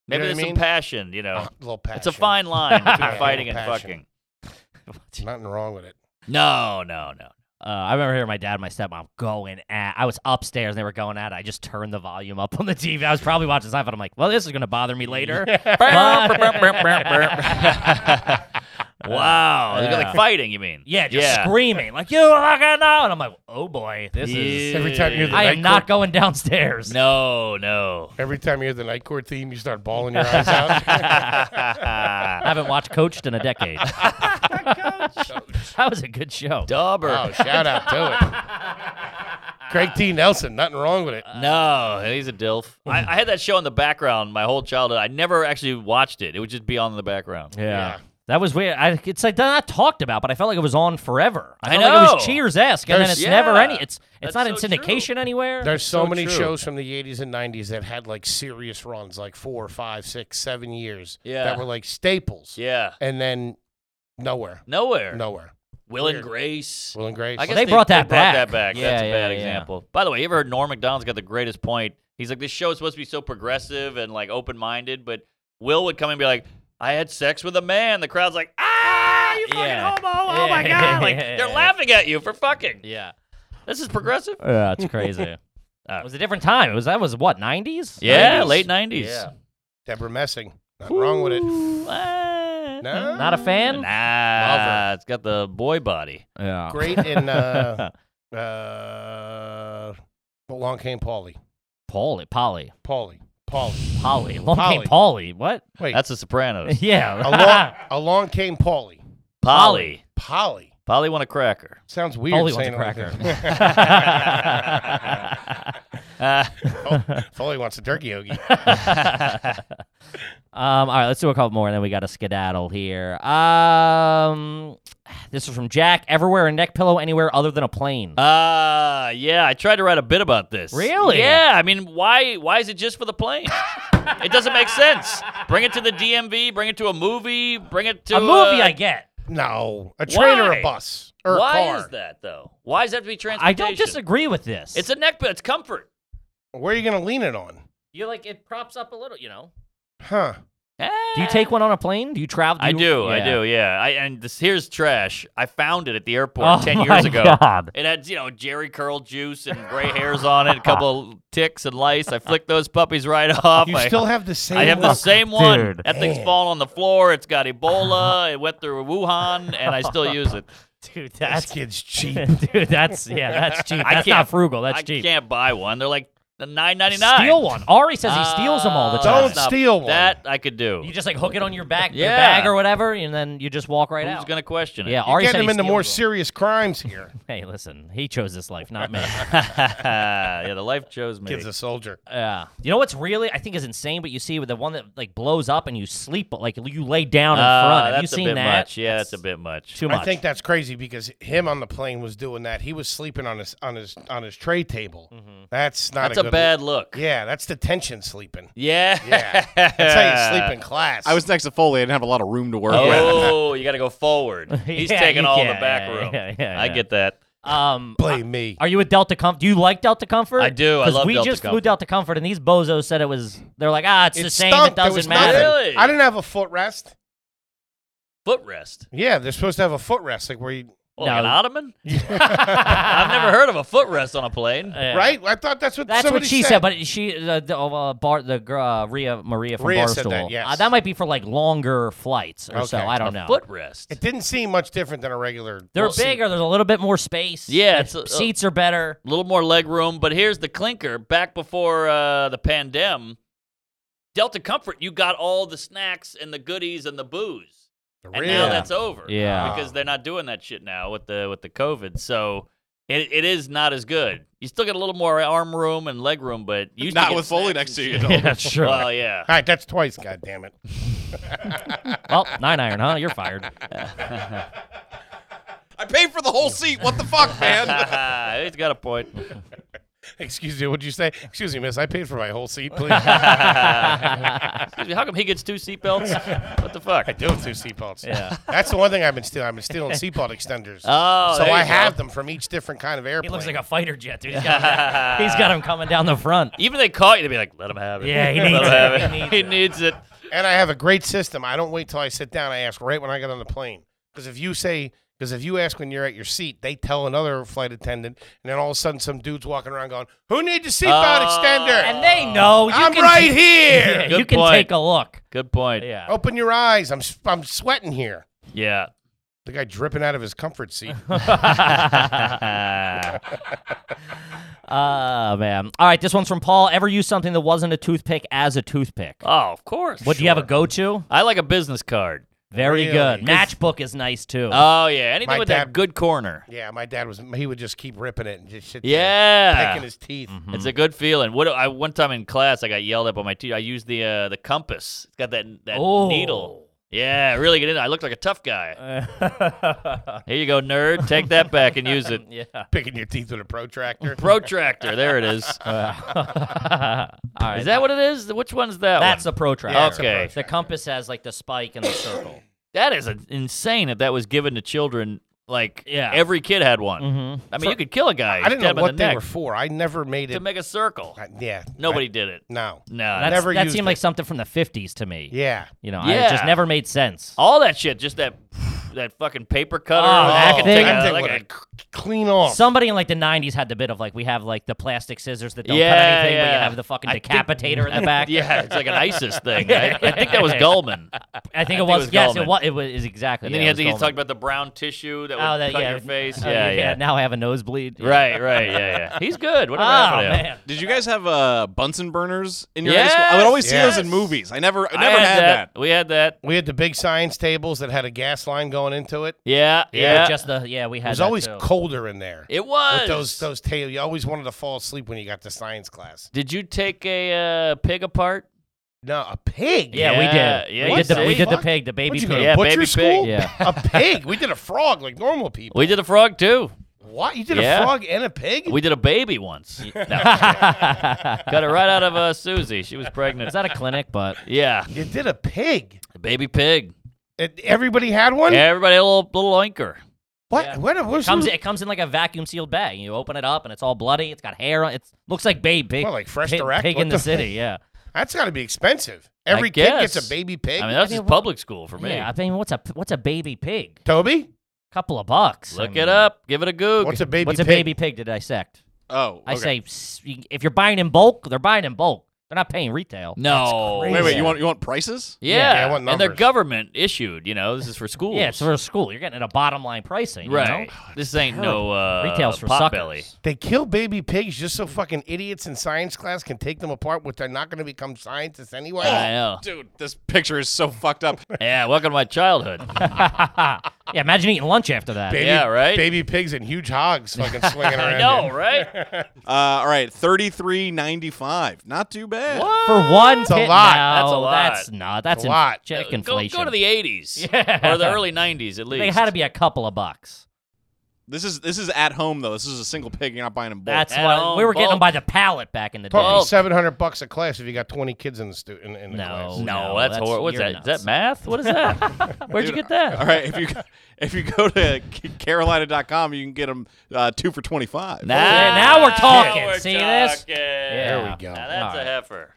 Maybe know there's what I some mean? passion, you know. A little passion. It's a fine line between Yeah, fighting and passion. fucking. Nothing wrong with it. No, no, no. Uh, I remember hearing my dad and my stepmom going at. I was upstairs and they were going at it. I just turned the volume up on the T V. I was probably watching Seinfeld. I'm like, well, this is gonna bother me later. Wow, Yeah. They're like fighting. You mean? Yeah, just yeah. screaming like you fucking know, and I'm like, oh boy, this is. Every time you hear the I night am not court, going downstairs. No, no. every time you hear the night court theme, you start bawling your eyes out. I haven't watched Coached in a decade. That was a good show. Dauber. Oh, shout out to it. Craig T. Nelson, nothing wrong with it. No, he's a dilf. I, I had that show in the background my whole childhood. I never actually watched it. It would just be on in the background. Yeah. Yeah. That was weird. I, it's like they're not talked about, but I felt like it was on forever. I, I felt like it know. was Cheers-esque, and then There's- it's never Yeah. any. It's it's That's not in so syndication true. anywhere. There's so, so many true. shows from the eighties and nineties that had like serious runs, like four, five, six, seven years. Yeah. That were like staples. Yeah. And then nowhere. Nowhere. Nowhere. Will and Weird. Grace. Will and Grace. I guess they brought that brought back. that back. Yeah, That's a yeah, bad yeah. example. By the way, you ever heard Norm Macdonald's got the greatest point? He's like, this show is supposed to be so progressive and like open-minded, but Will would come and be like, I had sex with a man. The crowd's like, ah, you fucking Yeah. homo. Oh my God. Like, they're laughing at you for fucking. Yeah. This is progressive. Yeah, it's crazy. It was a different time. It was that was what nineties? Yeah, nineties. late nineties. Yeah. Deborah Messing. Nothing wrong with it. Uh, No. Not a fan. Nah, it's got the boy body. Yeah. Great in uh, uh, Along Came Paulie. Paulie, Polly, Paulie. Paulie. Polly. Long Polly. came Polly. What? Wait. That's the Sopranos. Yeah. Along, Along Came Paulie. Polly. Polly. Polly want a cracker. Sounds weird Polly wants saying a it like cracker. that. Uh, Foley wants a turkey hoagie. Um, all right, let's do a couple more, and then we got a skedaddle here. Um, this is from Jack. Ever wear a neck pillow anywhere other than a plane? Uh, yeah, I tried to write a bit about this. Really? Yeah, I mean, why why is it just for the plane? It doesn't make sense. Bring it to the D M V, bring it to a movie, bring it to a movie, uh, I get. No. A train or Why? a bus. Or Why a car. is that, though? Why does that have to be I transportation? don't disagree with this. It's a neck pillow. It's comfort. Where are you going to lean it on? you like it props up a little, you know. Huh. Do you take one on a plane? Do you travel? I you- do, I yeah. do, yeah. I and this here's trash. I found it at the airport Oh ten my years ago. God. It had, you know, Jerry curl juice and gray hairs on it, a couple of ticks and lice. I flicked those puppies right off. You I, still have the same I have the one? same one. Dude. That thing's Man. fallen on the floor. It's got Ebola. It went through Wuhan, and I still use it. Dude, This that's kid's cheap. dude, that's yeah, that's cheap. I That's can't- not frugal. That's I cheap. can't buy one. They're like nine ninety-nine. Steal one. Ari says he steals them all the Uh, time. Don't stop. steal one. That I could do. You just like hook it on your back, your Yeah. bag or whatever, and then you just walk right Who's out. gonna question it? Yeah, You're Ari said getting he him into more steals them. serious crimes here. Hey, listen, he chose this life, not me. yeah, the life chose me. Kid's a soldier. Yeah. You know what's really I think is insane, but you see with the one that like blows up and you sleep, like you lay down in Uh, front. Have you that's a seen bit that? much. Yeah, that's a bit much. Too much. I think that's crazy because him on the plane was doing that. He was sleeping on his on his on his tray table. That's not That's a, a good bad look. Yeah, that's detention sleeping. Yeah. Yeah, that's how you sleep in class. I was next to Foley. I didn't have a lot of room to work with. Oh, you got to go forward. He's Yeah, taking you all can. the back Yeah, room. yeah, yeah, I yeah. get that. Um, blame me. Are you a Delta Comfort? Do you like Delta Comfort? I do. I Because love we Delta just flew Comfort. Delta Comfort, and these bozos said it was. They're like, ah, it's It the same. stunk. It There doesn't was matter. nothing. Really? I didn't have a footrest. Footrest. Yeah, they're supposed to have a footrest, like where you. Well, like an No. ottoman? I've never heard of a footrest on a plane. Yeah. Right? I thought that's what That's somebody what she said, but she, uh, the, uh, Bar, the girl, uh, Rhea, Maria from Rhea Barstool. said that, yes. uh, that might be for like longer flights or so. Okay. I don't A know. footrest. it didn't seem much different than a regular. They're well, seat. bigger. There's a little bit more space. Yeah, The it's a- seats are better. A little more leg room, but here's the clinker. Back before uh, the pandemic, Delta Comfort, you got all the snacks and the goodies and the booze. And Really? now that's over. Yeah. Because they're not doing that shit now with the with the COVID. So it, it is not as good. You still get a little more arm room and leg room, but you used to Not get with Foley snacks next and to you. shit. Dalton. Yeah, sure. Well, yeah. All right, that's twice. God damn it. Well, nine iron, huh? You're fired. I paid for the whole seat. What the fuck, man? He's got a point. Excuse me. What'd you say? Excuse me, miss. I paid for my whole seat, please. Excuse How come he gets two seatbelts? What the fuck? I do have two seatbelts. Yeah. That's the one thing I've been stealing. I've been stealing seatbelt extenders. Oh, so there I you go. have them from each different kind of airplane. He looks like a fighter jet, dude. He's got, he's got him coming down the front. Even if they caught you, they'd be like, let him have it. Yeah, he Let needs him have it. it. He needs He it. needs it. And I have a great system. I don't wait till I sit down. I ask right when I get on the plane. Because if you say, because if you ask when you're at your seat, they tell another flight attendant, and then all of a sudden some dude's walking around going, "Who needs a seatbelt Oh. extender?" And they know. You I'm can right take- here. Yeah, Good you can point. take a look. Good point. Yeah. Open your eyes. I'm s- I'm sweating here. Yeah. The guy dripping out of his comfort seat. Ah, man. All right, this one's from Paul. Ever use something that wasn't a toothpick as a toothpick? Oh, of course. What do you have a Sure. go-to? I like a business card. Very Really? good. Matchbook is nice too. Oh, yeah. Anything My with dad- that good corner. Yeah, my dad was. He would just keep ripping it and just sit there Yeah. picking his teeth. It's a good feeling. What I one time in class, I got yelled at by my teacher. I used the uh, the compass. It's got that that Oh. needle. Yeah, really get in. I looked like a tough guy. yeah. Here you go, nerd. Take that back and use it. Picking your teeth with a protractor. Protractor. There it is. All right. Is that what it is? Which one's that That's one? a protractor. Yeah, it's a Okay. protractor. The compass has like the spike and the circle. That is a, insane if that was given to children. Like, Yeah. every kid had one. Mm-hmm. I mean, you could kill a guy. I didn't know stab him in what the they neck were for. I never made to it. make a circle. I- yeah. Nobody I- did it. No. No. That's, Never that used seemed it. like something from the fifties to me. Yeah. You know, I, Yeah. it just never made sense. All that shit, just that that fucking paper cutter. Oh, that I could thing- take That a, thing like would a- have c- clean off. Somebody in like the nineties had the bit of like we have like the plastic scissors that don't cut Yeah, anything, but you yeah. have the fucking I think- decapitator in the back. Yeah, it's like an ISIS thing. I, I think that was Goldman. I think I it was. think it was yes, Goldman. it was. It was is exactly. And then yeah, he it had was to, he Goldman. talked about the brown tissue that would Oh, that cut yeah. your face. Oh, yeah, yeah. Now I have a nosebleed. Yeah. Right, right, yeah, yeah. He's good. Whatever Oh happened to him? man. Did you guys have uh, Bunsen burners in your high school? I would Yes, always see those in yes. movies. I never, I I never had, that. We had that. We had the big science tables that had a gas line going into it. Yeah, Yeah, yeah. just the yeah we It had. was that always too. colder in there. it was. With those those tables, you always wanted to fall asleep when you got to science class. Did you take a uh, pig apart? No, a pig. Yeah, we Yeah, did. yeah, we you did the we see? did the Fuck. pig, the baby What'd you pig. go to Yeah, butcher baby school? pig. Yeah. A pig. We did a frog like normal people. We did a frog too. What? You did Yeah. a frog and a pig? We did a baby once. No, got it right out of uh, Susie. She was pregnant. Is that a clinic? But Yeah, You did a pig. a baby pig. It, everybody had one. Everybody had a little little oinker. What? Yeah. What? What? it comes it comes in like a vacuum sealed bag. You open it up and it's all bloody. It's got hair on it. Looks like baby pig. What, like Fresh pig, Direct? pig What in the the- city. Yeah. That's got to be expensive. Every kid gets guess. a baby pig. I mean, that's I mean, just what- public school for me. Yeah. I mean, what's a what's a baby pig? Toby, Couple of bucks. I Look mean, it up. Give it a goog. what's a baby What's pig? a baby pig to dissect? Oh, I okay. say s- you- if you're buying in bulk, they're buying in bulk. They're not paying retail. No. crazy. Wait, wait. Yeah. You want you want prices? Yeah, Yeah, I want and they're numbers. government issued. You know, this is for schools. Yeah, it's for a school. You're getting at a bottom line pricing. you right. know? This ain't no uh, Retail's for pot suckers. belly. They kill baby pigs just so fucking idiots in science class can take them apart, which they're not going to become scientists anyway. I know. Dude, this picture is so fucked up. Yeah, welcome to my childhood. Yeah, imagine eating lunch after that. Baby, Yeah, right? Baby pigs and huge hogs fucking swinging around. I know, there. right? Uh, all right, thirty-three ninety-five. Not too bad. For one It's a kid, lot. no, That's a lot. That's not. That's a lot. Check Go, inflation. go to the eighties Yeah. or the early nineties at least. They had to be a couple of bucks. This is this is at home though. This is a single pig. You're not buying them both. That's At why home, we were getting them bulk. by the pallet back in the day. Probably Bulk. seven hundred bucks a class if you got twenty kids in the stu- in, in the No. class. No, No, that's, that's- horrible. What's you're that? Is nuts. that math? What is that? Where'd you get that? All right, if you if you go to Carolina dot com, you can get them uh, two for twenty-five. Nah, Yeah, now we're talking. Now we're See this? talking. There we go. Now that's All a right. heifer.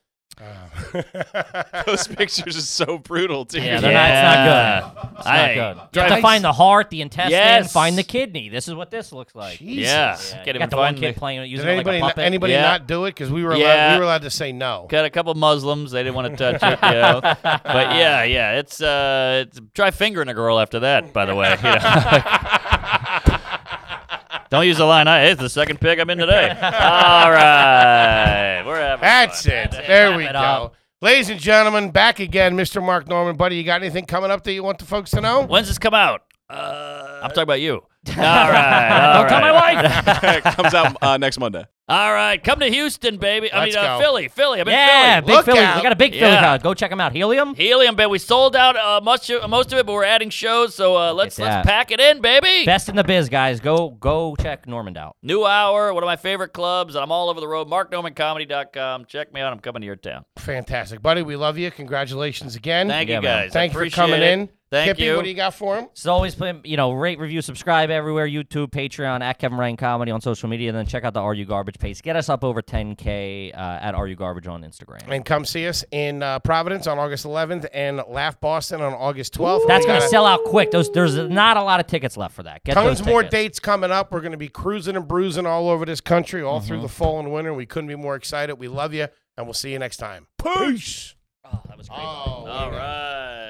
Those pictures are so brutal, dude. Yeah, they're not, it's not good. It's Hey, not good. You drive- have to find the heart, the intestine, Yes. find the kidney. This is what this looks like. Jesus. Yeah. Yeah, Can't you even got the one find kid the- playing using Did it like anybody a not, puppet. anybody Yeah. not do it? Because we were allowed, Yeah. we were allowed to say no. Got a couple Muslims. They didn't want to touch it, you know. But yeah, yeah, it's uh, it's try fingering a girl after that. By the way, you know. Don't use the line. I it's the second pick I'm in today. All right, we're having That's fun. it. There we Wrap it go. up. Ladies and gentlemen, back again, Mister Mark Norman. Buddy, you got anything coming up that you want the folks to know? When's this come out? Uh, I'm talking about you. All right. All Don't tell my right. wife. Comes out uh, next Monday. All right. Come to Houston, baby. I Let's mean, uh, go. Philly. Philly. I'm in Yeah, Philly. big Look Philly. out. We got a big Philly Yeah. crowd. Go check them out. Helium. Helium, baby. We sold out uh, much of, most of it, but we're adding shows, so uh, let's at let's that. pack it in, baby. Best in the biz, guys. Go go check Normand out. New Hour, one of my favorite clubs, and I'm all over the road. mark norman comedy dot com. Check me out. I'm coming to your town. Fantastic, buddy. We love you. Congratulations again. Thank Yeah, you, man. guys. I Thank you for appreciate coming it. in. Thank Kippy, you. what do you got for him? So always, you know, rate, review, subscribe everywhere. YouTube, Patreon, at Kevin Ryan Comedy on social media. And then check out the Are You Garbage page. Get us up over ten K uh, at Are You Garbage on Instagram. And come see us in uh, Providence on August eleventh and Laugh Boston on August twelfth. That's We going to got sell out quick. Those There's not a lot of tickets left for that. Get Tons those more tickets. dates coming up. We're going to be cruising and bruising all over this country all Mm-hmm. through the fall and winter. We couldn't be more excited. We love you, and we'll see you next time. Peace. Oh, that was great. Oh, All right.